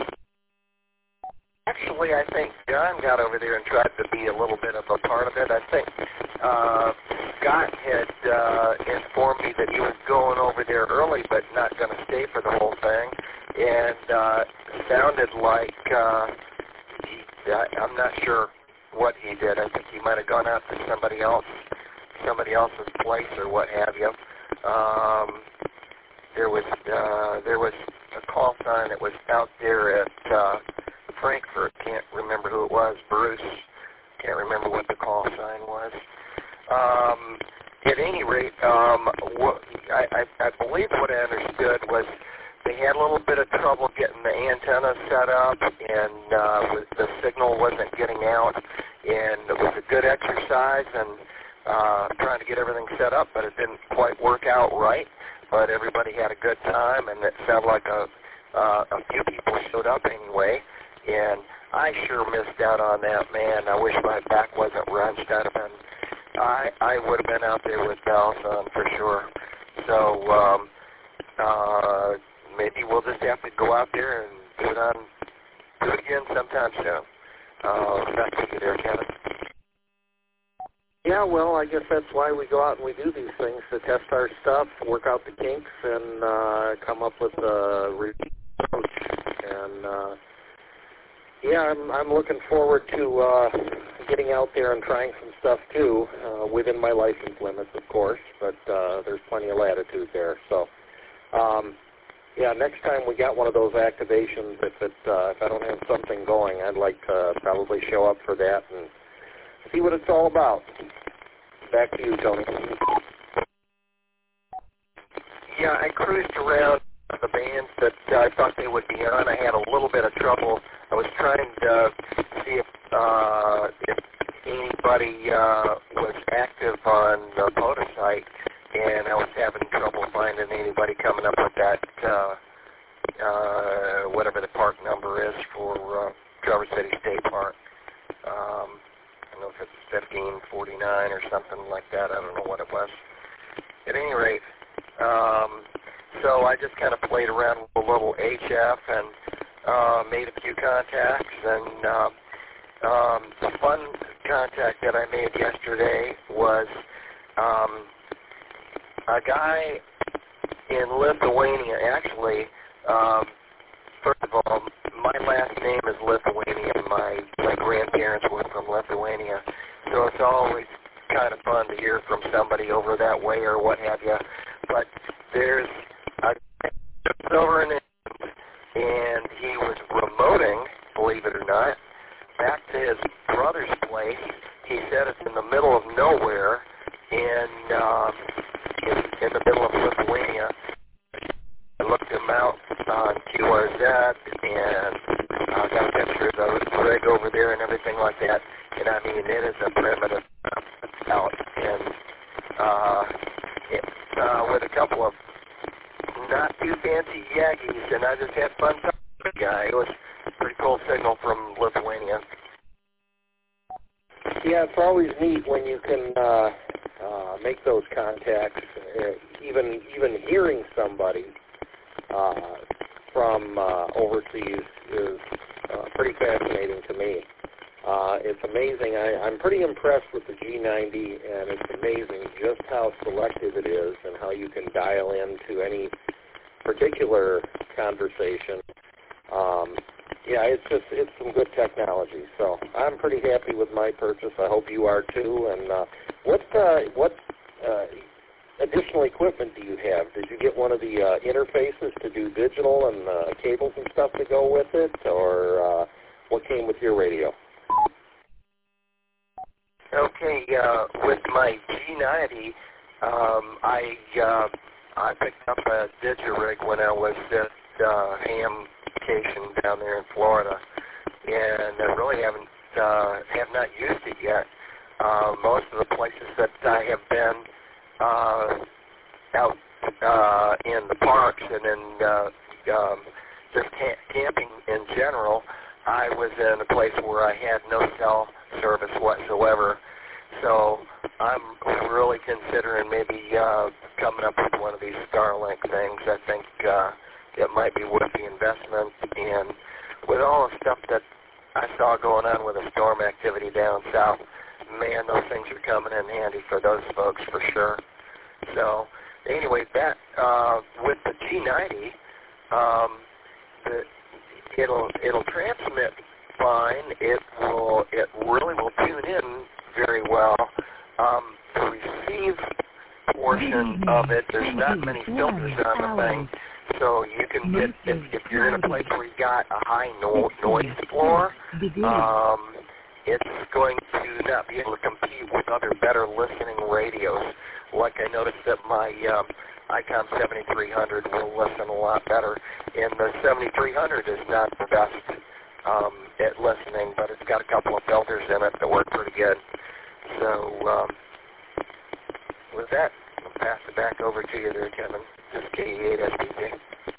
actually, I think John got over there and tried to be a little bit of a part of it. I think uh, Scott had uh, informed me that he was going over there early, but not going to stay for the whole thing, and uh, sounded like uh, he, I, I'm not sure what he did. I think he might have gone out to somebody else, somebody else's place or what have you. Um, there was uh, there was a call sign that was out there at uh, Frankfurt. Can't remember who it was. Bruce. Can't remember what the call sign was. Um, at any rate, um, what, I, I, I believe what I understood was they had a little bit of trouble getting the antenna set up, and uh, the signal wasn't getting out, and it was a good exercise and uh, trying to get everything set up, but it didn't quite work out right. But everybody had a good time, and it sounded like a, uh, a few people showed up anyway, and I sure missed out on that, man. I wish my back wasn't wrenched. I'd have been I, I would have been out there with Balson for sure. So um, uh, maybe we'll just have to go out there and do it on, do it again sometime soon. Uh, back to you there, Kevin. Yeah, well, I guess that's why we go out and we do these things, to test our stuff, work out the kinks, and uh, come up with a routine approach. And uh, yeah, I'm, I'm looking forward to uh, getting out there and trying some stuff too, uh, within my license limits, of course, but uh, there's plenty of latitude there. So, um, yeah, next time we got one of those activations, if it, uh, if I don't have something going, I'd like to probably show up for that and see what it's all about. Back to you, Tony. Yeah, I cruised around the bands that uh, I thought they would be on. I had a little bit of trouble. I was trying to see if uh, if anybody uh, was active on the POTA site, and I was having trouble finding anybody coming up with that, uh, uh, whatever the park number is for uh, Traverse City State Park. Um, I don't know if it's fifteen forty-nine or something like that. I don't know what it was. At any rate, um, so I just kind of played around with a little H F and uh, made a few contacts. And uh, um, the fun contact that I made yesterday was um, a guy in Lithuania. Actually, um, first of all, my last name is Lithuanian. My, my grandparents were from Lithuania. So it's always kind of fun to hear from somebody over that way or what have you. But there's a guy over in England, and he was remoting, believe it or not, back to his brother's place. He said it's in the middle of nowhere in, um, in, in the middle of Lithuania. I looked him out on Q R Z and uh, got pictures of it. uh, it, uh, with a couple of not too fancy Yagis, and I just had fun talking to the guy. It was a pretty cool signal from Lithuania. Yeah, it's always neat when you can uh, uh, make those contacts. Uh, even even hearing somebody uh, from uh, overseas is uh, pretty fascinating to me. Uh, it's amazing. I, I'm pretty impressed with the G ninety, and it's amazing just how selective it is and how you can dial into any particular conversation. Um, yeah, it's just it's some good technology. So I'm pretty happy with my purchase. I hope you are too. And uh, what uh, what uh, additional equipment do you have? Did you get one of the uh, interfaces to do digital and uh, cables and stuff to go with it, or uh, what came with your radio? Okay, uh, with my G ninety, um, I uh, I picked up a DigiRig when I was at uh, Ham Vacation down there in Florida, and I really haven't uh, have not used it yet. Uh, most of the places that I have been uh, out uh, in the parks and in uh, um, just ca- camping in general, I was in a place where I had no cell service whatsoever. So I'm really considering maybe uh, coming up with one of these Starlink things. I think uh, it might be worth the investment. And with all the stuff that I saw going on with the storm activity down south, man, those things are coming in handy for those folks for sure. So anyway, that uh, with the G ninety, um, the It'll it'll transmit fine. It will it really will tune in very well. Um, the receive portion of it, there's not many filters on the thing, so you can get if, if you're in a place where you've got a high no, noise floor, um, it's going to not be able to compete with other better listening radios. Like I noticed that my um, ICOM seventy-three hundred will listen a lot better, and the seventy-three hundred is not the best um, at listening, but it's got a couple of filters in it that work pretty good. So um, with that, I'll pass it back over to you there, Kevin. This is K E eight S B J.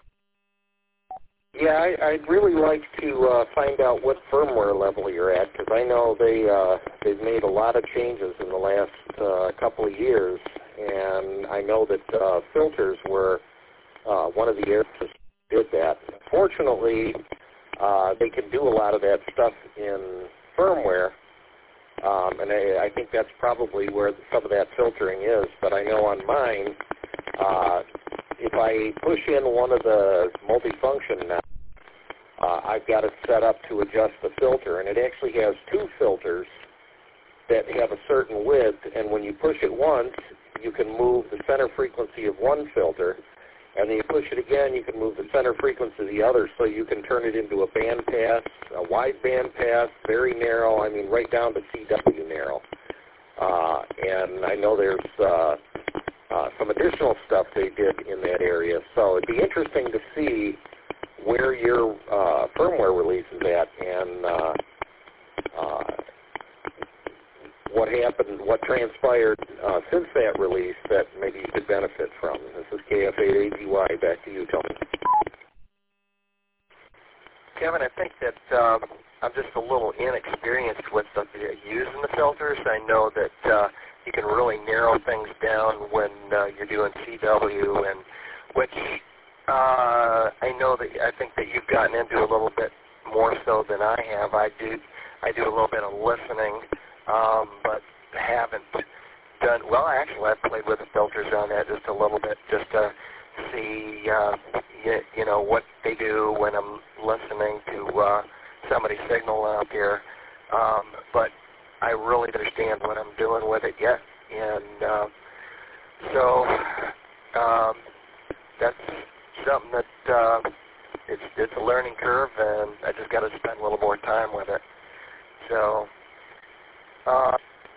Yeah, I, I'd really like to uh, find out what firmware level you're at, because I know they, uh, they've made a lot of changes in the last uh, couple of years, and I know that uh, filters were uh, one of the areas that did that. Fortunately, uh, they can do a lot of that stuff in firmware, um, and I, I think that's probably where some of that filtering is, but I know on mine, uh, if I push in one of the multifunction now, uh, I've got it set up to adjust the filter, and it actually has two filters that have a certain width, and when you push it once, you can move the center frequency of one filter, and then you push it again, you can move the center frequency of the other, so you can turn it into a band pass, a wide band pass, very narrow, I mean right down to C W narrow. Uh, and I know there's uh, uh, some additional stuff they did in that area, so it'd be interesting to see where your uh, firmware release is at, and uh, uh, what happened, what transpired uh, since that release that maybe you could benefit from. This is K F eight A G Y. Back to you, Tony. Kevin, I think that um, I'm just a little inexperienced with the, using the filters. I know that uh, you can really narrow things down when uh, you're doing C W, and which uh, I know that I think that you've gotten into a little bit more so than I have. I do I do a little bit of listening, um, but haven't done well. Actually, I've played with the filters on that just a little bit, just to see uh, you, you know what they do when I'm listening to uh, somebody's signal out there. Um, but I really understand what I'm doing with it yet, and uh, so um, that's something that uh, it's it's a learning curve, and I just got to spend a little more time with it. So uh,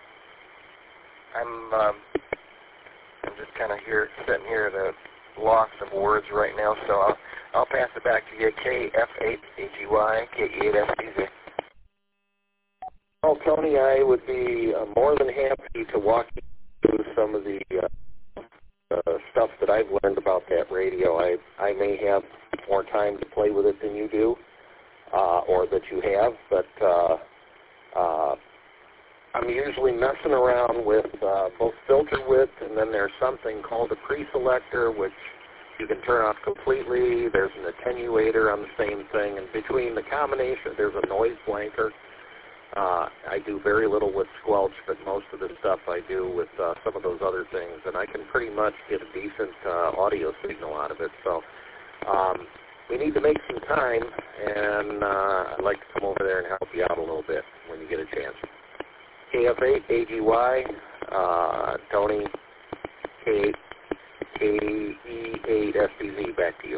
I'm um, I'm just kind of here sitting here at a loss of words right now. So I'll I'll pass it back to you, K F eight A G Y, K E eight S B Z. Well, Tony, I would be uh, more than happy to walk you through some of the uh, uh, stuff that I've learned about that radio. I I may have more time to play with it than you do, uh, or that you have, but uh, uh, I'm usually messing around with uh, both filter width, and then there's something called a pre-selector, which you can turn off completely. There's an attenuator on the same thing, and between the combination, there's a noise blanker. Uh, I do very little with squelch, but most of the stuff I do with uh, some of those other things, and I can pretty much get a decent uh, audio signal out of it. So um, we need to make some time, and uh, I'd like to come over there and help you out a little bit when you get a chance. K F eight, A G Y, uh, Tony, K E eight, S B Z, back to you.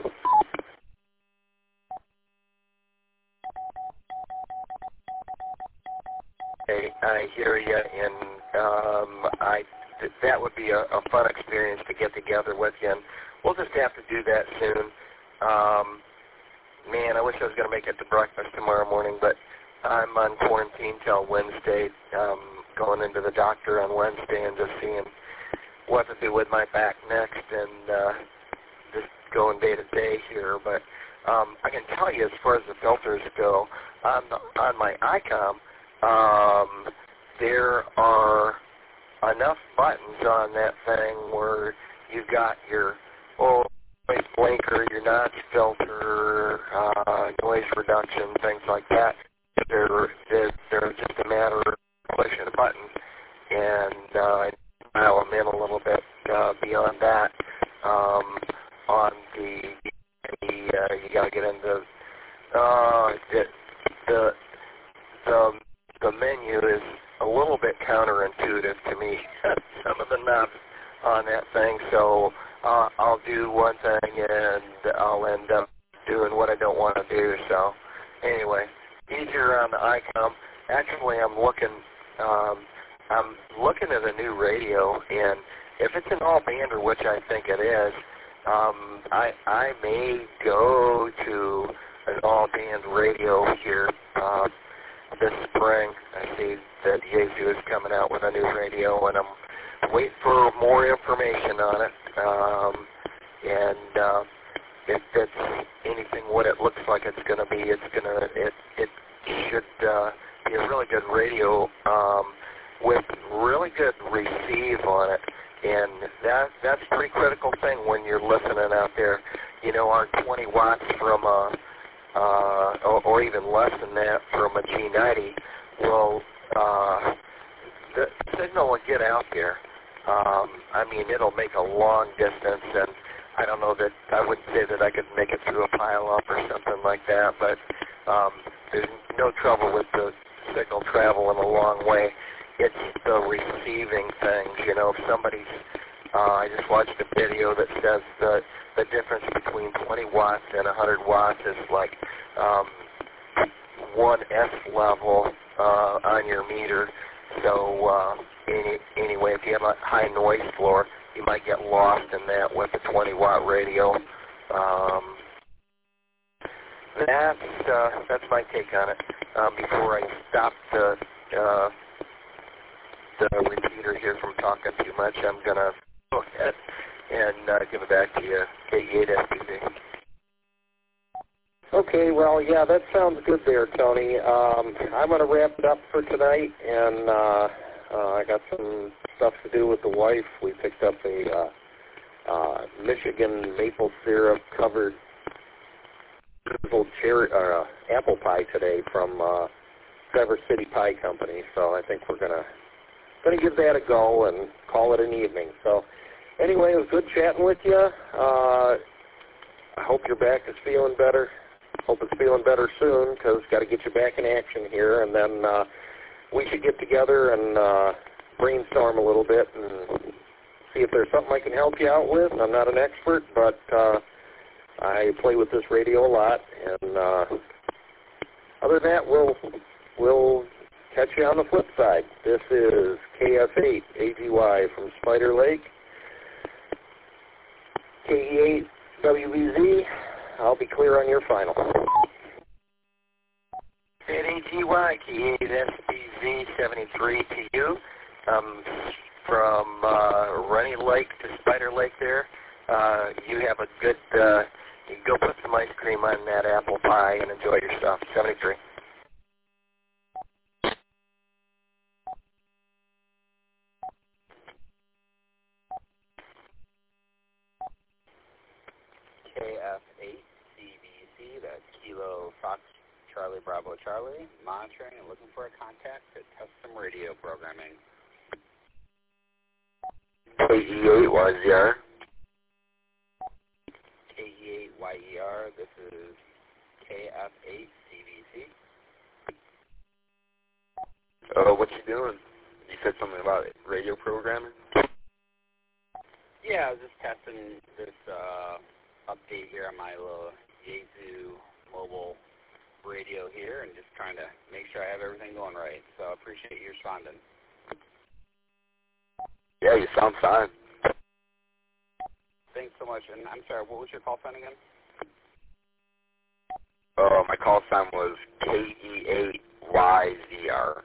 Hey, I hear you, and um, I th- that would be a, a fun experience to get together with you, and we'll just have to do that soon. Um, man, I wish I was going to make it to breakfast tomorrow morning, but I'm on quarantine till Wednesday, um, going into the doctor on Wednesday and just seeing what to do with my back next, and uh, just going day to day here. But um, I can tell you, as far as the filters go, on the, on my ICOM, um, there are enough buttons on that thing where you've got your oh, noise blinker, your notch filter, uh, noise reduction, things like that. They're, they're, they're just a matter of pushing a button, and uh, dial them in a little bit uh, beyond that. Um, on the, the uh, you got to get into uh, the, the the the menu is a little bit counterintuitive to me. Some of the knobs on that thing, so uh, I'll do one thing and I'll end up doing what I don't want to do. So anyway, easier on the ICOM. Actually, I'm looking. Um, I'm looking at a new radio, and if it's an all-bander, which I think it is, um, I I may go to an all-band radio here uh, this spring. I see that Yaesu is coming out with a new radio, and I'm waiting for more information on it. Um, and uh, if it's anything what it looks like it's going to be, it's gonna it it should uh, be a really good radio. Um, with really good receive on it, and that that's a pretty critical thing when you're listening out there. You know, our twenty watts from a, uh, or, or even less than that from a G ninety will, uh, the signal will get out there. Um, I mean, it'll make a long distance, and I don't know that, I wouldn't say that I could make it through a pile-up or something like that, but um, there's no trouble with the signal traveling a long way. It's the receiving things, you know, if somebody's, uh, I just watched a video that says the, the difference between twenty watts and one hundred watts is like um, one S level uh, on your meter. So uh, any, anyway, if you have a high noise floor, you might get lost in that with a twenty watt radio. Um, that's, uh, that's my take on it. Um, before I stop the... Uh, the repeater here from talking too much, I'm going to go ahead and uh, give it back to you, K E eight S B Z. Okay, well, yeah, that sounds good there, Tony. Um, I'm going to wrap it up for tonight, and uh, uh, I got some stuff to do with the wife. We picked up a uh, uh, Michigan maple syrup covered cherry, uh, apple pie today from uh, Traverse City Pie Company, so I think we're going to Going to give that a go and call it an evening. So anyway, it was good chatting with you. Uh, I hope your back is feeling better. Hope it's feeling better soon, because got to get you back in action here. And then uh, we should get together and uh, brainstorm a little bit and see if there's something I can help you out with. I'm not an expert, but uh, I play with this radio a lot. And uh, other than that, we'll we'll catch you on the flip side. This is K F eight A G Y from Spider Lake. K E eight W B Z, I'll be clear on your final. At A G Y, K E eight S B Z seventy-three to you. I'm from uh, Runny Lake to Spider Lake there. Uh, you have a good, uh, you can go put some ice cream on that apple pie and enjoy yourself. seventy-three. K F eight C B C, that's Kilo Fox Charlie Bravo Charlie, monitoring and looking for a contact to test some radio programming. K E eight Y Z R. K E eight Y E R, this is K F eight C B C. Oh, what you doing? You said something about radio programming? Yeah, I was just testing this uh, update here on my little Yaesu mobile radio here and just trying to make sure I have everything going right. So I appreciate you responding. Yeah, you sound fine. Thanks so much. And I'm sorry, what was your call sign again? Uh, my call sign was K E eight Y Z R.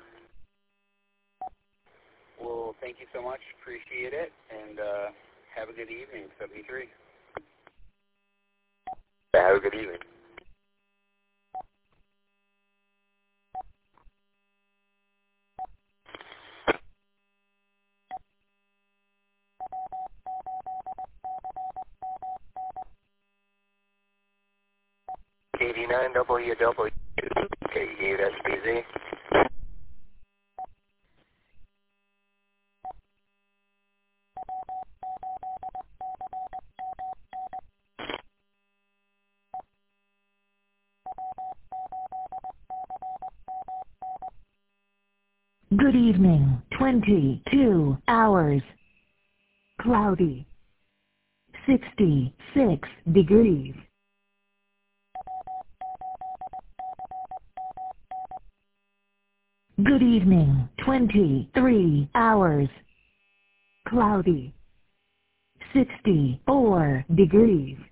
Well, thank you so much. Appreciate it. And uh, have a good evening, seventy-three. Yeah, have a good evening. eighty-nine W W K E eight S B Z. Good evening, twenty-two hours. Cloudy. sixty-six degrees. Good evening, twenty-three hours. Cloudy. sixty-four degrees.